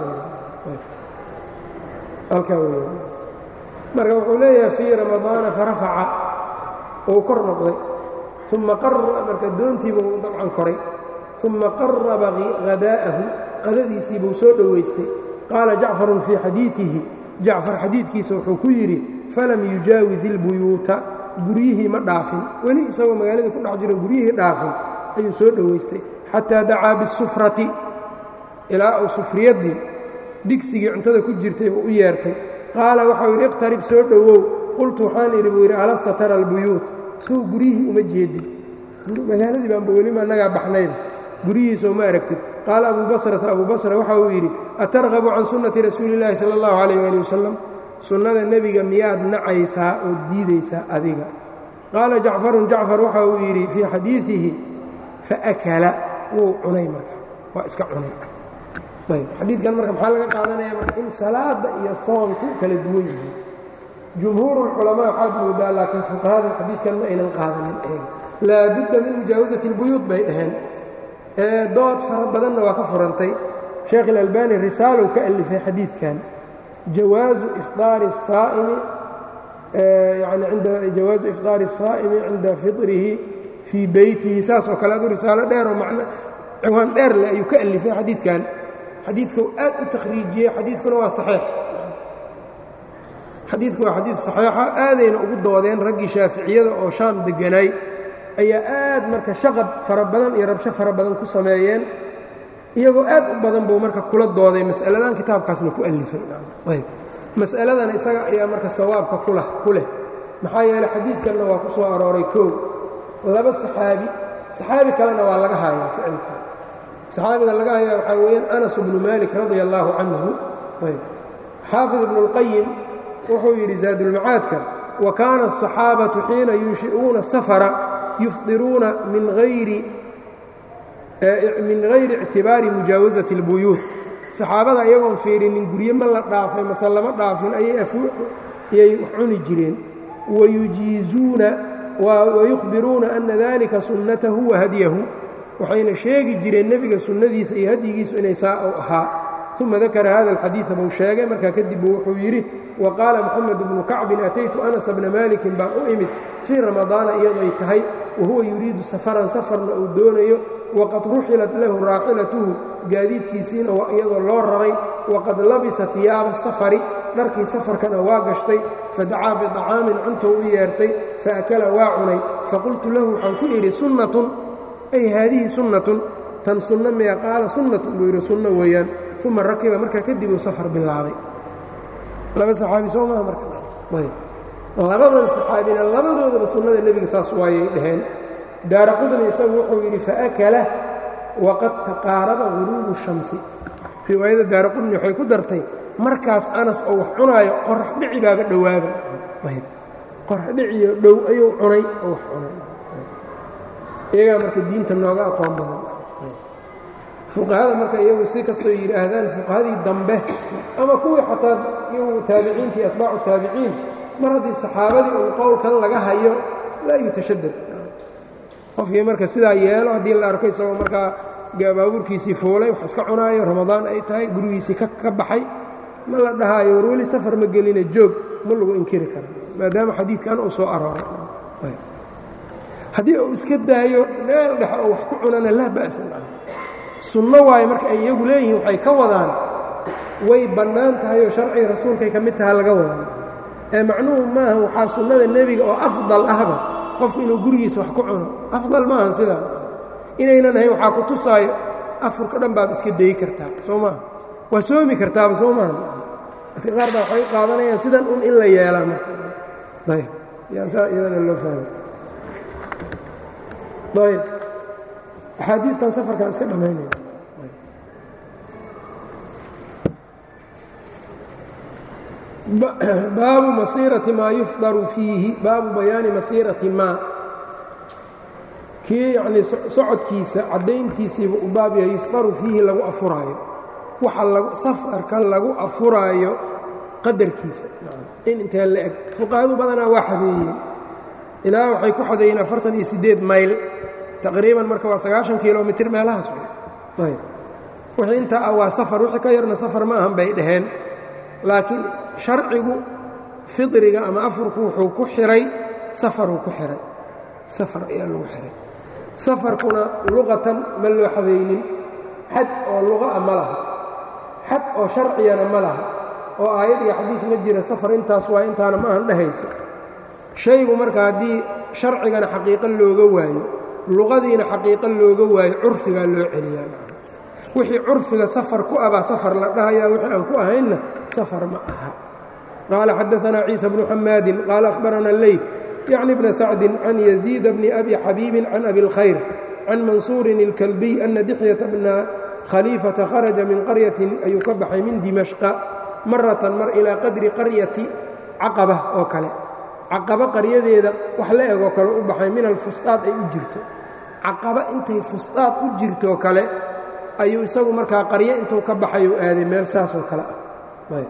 halkaa weya marka wuxuu leeyahay fii ramadaana farafaca ou kor noqday uma marka doontiiba uu dabcan koray uma qaraba hadaa'ahu qadadiisiibuu soo dhowaystay qaala jacfarun fii xadiiihi jacfar xadiidkiisa wuxuu ku yidhi falam yujaawiz ilbuyuuta guryihii ma dhaafin weli isagoo magaaladii ku dhex jiro guryihii dhaafin ayuu soo dhowaystay xataa dacaa bisufrati ilaa uu sufriyaddii digsigii cuntada ku jirtayba u yeertay qaala waxau yidhi iqtarib soo dhowow qultu waxaan idhi buu yidhi alasta tara albuyuut sow guryihii uma jeedin magaaladii baanba weliba annagaa baxnayba guryihiisoo ma aragtid qaala abuu basra waxa uu yidhi atargabu can sunnati rasuuli illaahi sala allahu calayh waali wasalam sunnada nebiga miyaad nacaysaa oo diidaysaa adiga qaala jacfarun jacfar waxa uu yidhi fii xadiidihi faakala wuu cunay marka waa iska cunay ayb xadiidkan marka maxaa laga qaadanaya marka in salaada iyo soonku kala duwan yihiin jumhuurulculamaa waxaad moodaa laakiin fuqahada xadiidkan ma aynan qaadanin laabudda min mujaawasati اlbuyuud bay dhaheen dood fara badanna waa ka furantay sheekh اlalbani risaalow ka alifay xadiidkan jawaazu ifطaari الsaa'imi yani jawaazu ifطaari الsaa'imi cinda fiطrihi fii beytihi saas oo kale adu risaalo dheeroo macno ciwaan dheer leh ayuu ka alifay xadiidkan xadiidkuu aad u takhriijiyey xadiidkuna waa saxiix xadiidku waa xadiid saxiixa aadayna ugu doodeen raggii shaaficiyada oo shaam degganaay ayaa aad marka shaqab fara badan iyo rabsho fara badan ku sameeyeen iyagoo aad u badan buu marka kula dooday mas'aladan kitaabkaasna ku alifay ayb mas'aladana isaga ayaa marka sawaabka ku leh maxaa yeeley xadiidkanna waa ku soo arooray koow laba saxaabi kalena waa laga haayaa ficilka saxaabiga laga hayaa waxaa weeyaan Anas bnu Malik radia allaahu canhu. xaafid ibnu اlqayim wuxuu yidhi zaadulmacaadka wa kaana الصaxaabatu xiina yunshi'uuna الsafara yufdiruuna min hayri ictibaari mujaawasati اlbuyuut. saxaabada iyagoon fiirinin gurye ma la dhaafay mase lama dhaafin ayay wax cuni jireen. wayujiizuuna wayukhbiruuna ana dalika sunnatahu wa hadyahu, waxayna sheegi jireen nebiga sunnadiisa iyo hadyigiisu inay saa u ahaa. uma dakara hada alxadiida buu sheegay, markaa kadib wuxuu yidhi wa qaala moxamed bnu kacbin ataytu anas bna maalikin baan u imid fii ramadaana iyadoy tahay wahuwa yuriidu safaran safarna uu doonayo waqad ruxilat lahu raaxilatuhu gaadiidkiisiina waa iyadoo loo raray waqad labisa hiyaaba safari dharkii safarkana waa gashtay fadacaa bidacaamin cuntou u yeertay faakala waa cunay faqultu lahu waxaan ku idhi sunnatun ay haadihi sunnatun tan sunno miya qaala sunnatun buu yidhi sunno weeyaan. uma rakiba markaa kadib uu safar bilaabay. laba saxaabi soo maha marka labadan saxaabina labadoodaba sunnada nebiga saas waayay dhaheen. daara qudni isagu wuxuu yidhi faakala waqad taqaaraba guruubu shamsi. riwaayada daara qudni waxay ku dartay markaas anas oo wax cunaayo qorax dhici baaba dhowaaba. qorax dhiciyo dhow ayuu cunay oo wax cunay. iyagaa marka diinta nooga aqoon badan. fuqahada marka iyagu si kastoo yidhaahdaan fuqahadii dambe ama kuwii xataa iyagu taabiciintii atbaacu taabiciin mar haddii saxaabadii un qowlkan laga hayo laa yutashadad. qofkii marka sidaa yeelo haddii la arko isagoo markaa baabuurkiisii fuulay wax iska cunaayo ramadaan ay tahay gurigiisii ka baxay ma la dhahaayo war weli safar ma gelina joog ma lagu inkiri kara maadaama xadiidkan uu soo arooray. haddii uu iska daayo meel dhex oo wax ku cunana laa ba'sa. sunno waaye marka ay iyagu leeyihiin waxay ka wadaan way bannaan tahay oo sharciga rasuulkay ka mid taha laga wadaan ee macnuhu maaha waxaa sunnada nebiga oo afdal ahba qofku inuu gurigiisa wax ku cuno afdal maahan sidaan inaynan ahayn waxaa ku tusaayo afurka dhan baad iska dayi kartaa soo maaha waa soomi kartaaba soo maaha dadka qaar baa waxay qaadanayaan sidan un in la yeelaa marka ayb yaan saa iyadana loo fahmay. ayb axaadiidkan safarkan iska dhammaynayna baabu masiirati maa yufdaru fiihi baabu bayaani masiirati maa kii yacnii socodkiisa caddayntiisiiba u baab yahay yufdaru fiihi lagu afuraayo waxa safarka lagu afuraayo qadarkiisa in intee la eg fuqahadu badanaa waa xadeeyeen ilaa waxay ku xadeeyeen 48 mayl taqriiban marka waa 90 kilomitir meelahaas ayb wixii intaa waa safar wixii ka yarna safar ma ahan bay dhaheen laakiin sharcigu fidriga ama afurku wuxuu ku xiray safaruu ku xiray safar ayaa lagu xiray safarkuna luqatan ma loo xadaynin xad oo luqa ah ma laha xad oo sharciyana ma laha oo aayad iyo xadiid ma jira safar intaas waa intaana ma ahan dhahayso shaygu marka haddii sharcigana xaqiiqo looga waayo luqadiina xaqiiqo looga waayo curfigaa loo celiyaa wixii curfiga safar ku abaa safar la dhahayaa wixii aan ku ahaynna safar ma aha. qaala xadaanaa ciisa bnu xamaadin qaala akhbarana leyt yacni bna sacdin can yaziid bni abi xabiibin can abi اlkhayr can mansuurin اlkalbiy ana dixyata bna khaliifata kharaja min qaryatin ayuu ka baxay min dimashqa maratan mar ilaa qadri qaryati caqaba oo kale caqaba qaryadeeda wax la egoo kale u baxay min alfusdaad ay u jirto caqaba intay fusdaad u jirtoo kale ayuu isagu markaa qaryo intuu ka baxayuu aaday meel saasoo kale ah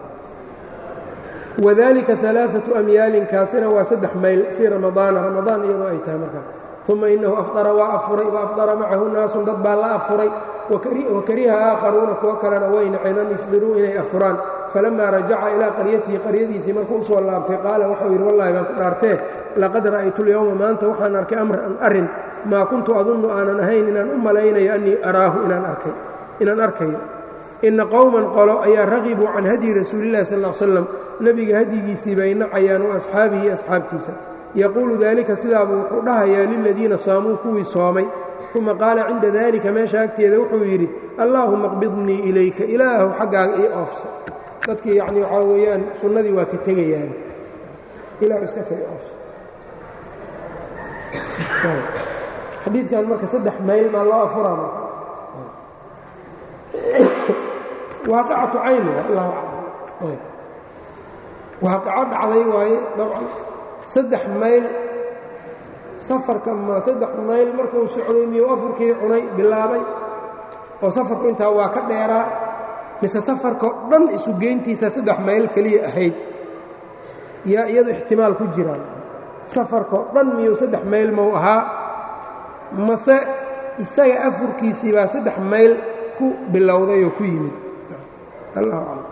wadalika 3 amyaalin kaasina waa 3 mayl fii ramadaana ramadaan iyadoo ay tahay markaa uma inahu afdara waa afuray wa afdara macahu naasun dad baa la afuray wakariha aakharuuna kuwo kalena way naceen an yufdiruu inay afuraan falamaa rajaca ilaa qaryatihi qaryadiisii markuu u soo laabtay qaala waxau yidhi wallahi baan ku dhaartee laqad ra'aytu lyowma maanta waxaan arkay amran arrin maa kuntu adunnu aanan ahayn inaan u malaynayo annii araahu inaan arkayo inna qowman qolo ayaa raqibuu can hadyi rasuulillahi sal l slam nebiga hadyigiisii bay nacayaan wa asxaabihi asxaabtiisa yaquulu daalika sidaabuu wuxuu dhahayaa liladiina saamuu kuwii soomay uma qaala cinda daalika meesha agteeda wuxuu yidhi allaahuma qbidnii ilayka ilaahu xaggaaga ii oofso dadkii yacnii waxaa weeyaan sunnadii waa ka tegayaan ilaahu iska ka ii oofso xadiidkan marka 3 mayl maa loo afuraa waaqicatu cayn allahu aclam waaqico dhacday waaye dabcan 3 mayl safarka ma 3 mayl markuu socday miyuu afurkii cunay bilaabay oo safarku intaa waa ka dheeraa mise safarkao dhan isu geyntiisa 3 mayl keliya ahayd yaa iyadu ixtimaal ku jiraan safarkao dhan miyuu 3 mayl mau ahaa mase isaga afurkiisii baa 3 mayl ku bilowday oo ku yimid allahu aclam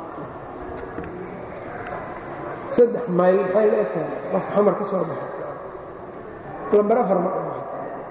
3 mayl maxay la egtahay qof xamar ka soo baxay lambar 4 ma dhamaa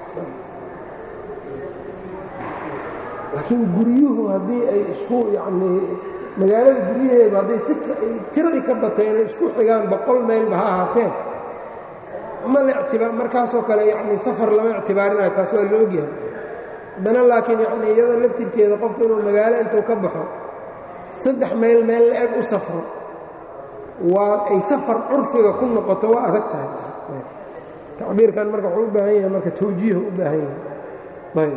laakiin guryuhu haddii ay isku yacnii magaalada guryaheedu hadday si tiradii ka batay inay isku xigaan 100 maylba ha ahaateen ma la ictibaar markaasoo kale yacnii safar lama ictibaarinayo taas waa la ogyahay haddana laakiin yacnii iyada laftirkeeda qofku inuu magaalo intuu ka baxo 3 mayl meel la-eg u safro waa ay safar curfiga ku noqoto waa adag tahay tacbiirkan marka wuxuu u baahan yahay marka tawjiihu u baahan yahay ayb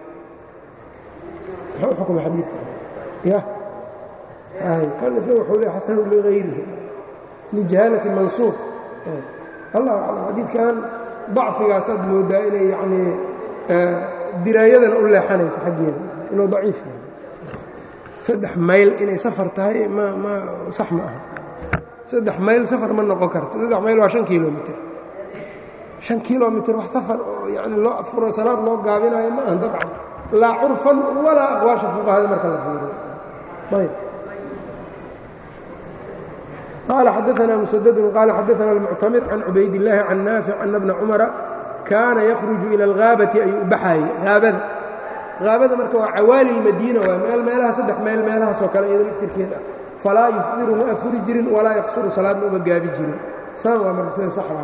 muxuu xukuma xadiidka ya kan isaga wuxuu leeyahay xasanu ligayrihi lijahaalati mansuur allahu aclam xadiidkan dacfigaasaad moodaa inay yacnii diraayadana u leexanayso xaggeeda inuu daciif yahay 3 mayl inay safar tahay ma sax ma aha 3 mayl safar ma noqon karto 3 mayl waa 5 kilomitr 5 kilomitr wax safar oo yani loo afuro salaad loo gaabinayo ma ahan dabcan laa curfan walaa aqwaasha fuqahada marka la fiiriyo ayb قال xدثنا مسدد قال xدثنا المcتمر عن عubayd اللahi عن ناaفع أن بن cمر كاana يkرج إلى الغاaبة ayuu u baxaayey haabada marka waa cawaali الmadينة waa meelaha 3 meel meelahaasoo kale iyado laftirkeeda falaa يfطiru ma afuri jirin walaa yqsuru salaadna uma gaabi jirin saan waa marka sida saxda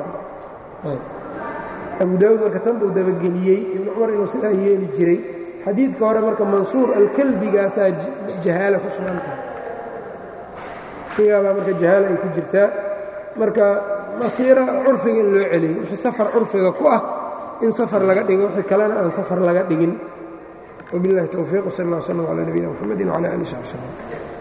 abu daawud marka tan buu dabageliyey ibn cumar inuu sidaa yeeli jiray xadiidka hore marka mansuur alkelbigaasaa jahaala ku sugan tahay iyaabaa marka jahaala ay ku jirtaa marka masiira curfiga in loo celiyo wixii safar curfiga ku ah in safar laga dhigo wixii kalena aan safar laga dhigin wabiاllahi towfiiq wsal اllah wslm calى nabiyina mxamedi wcalى alih saxbi slm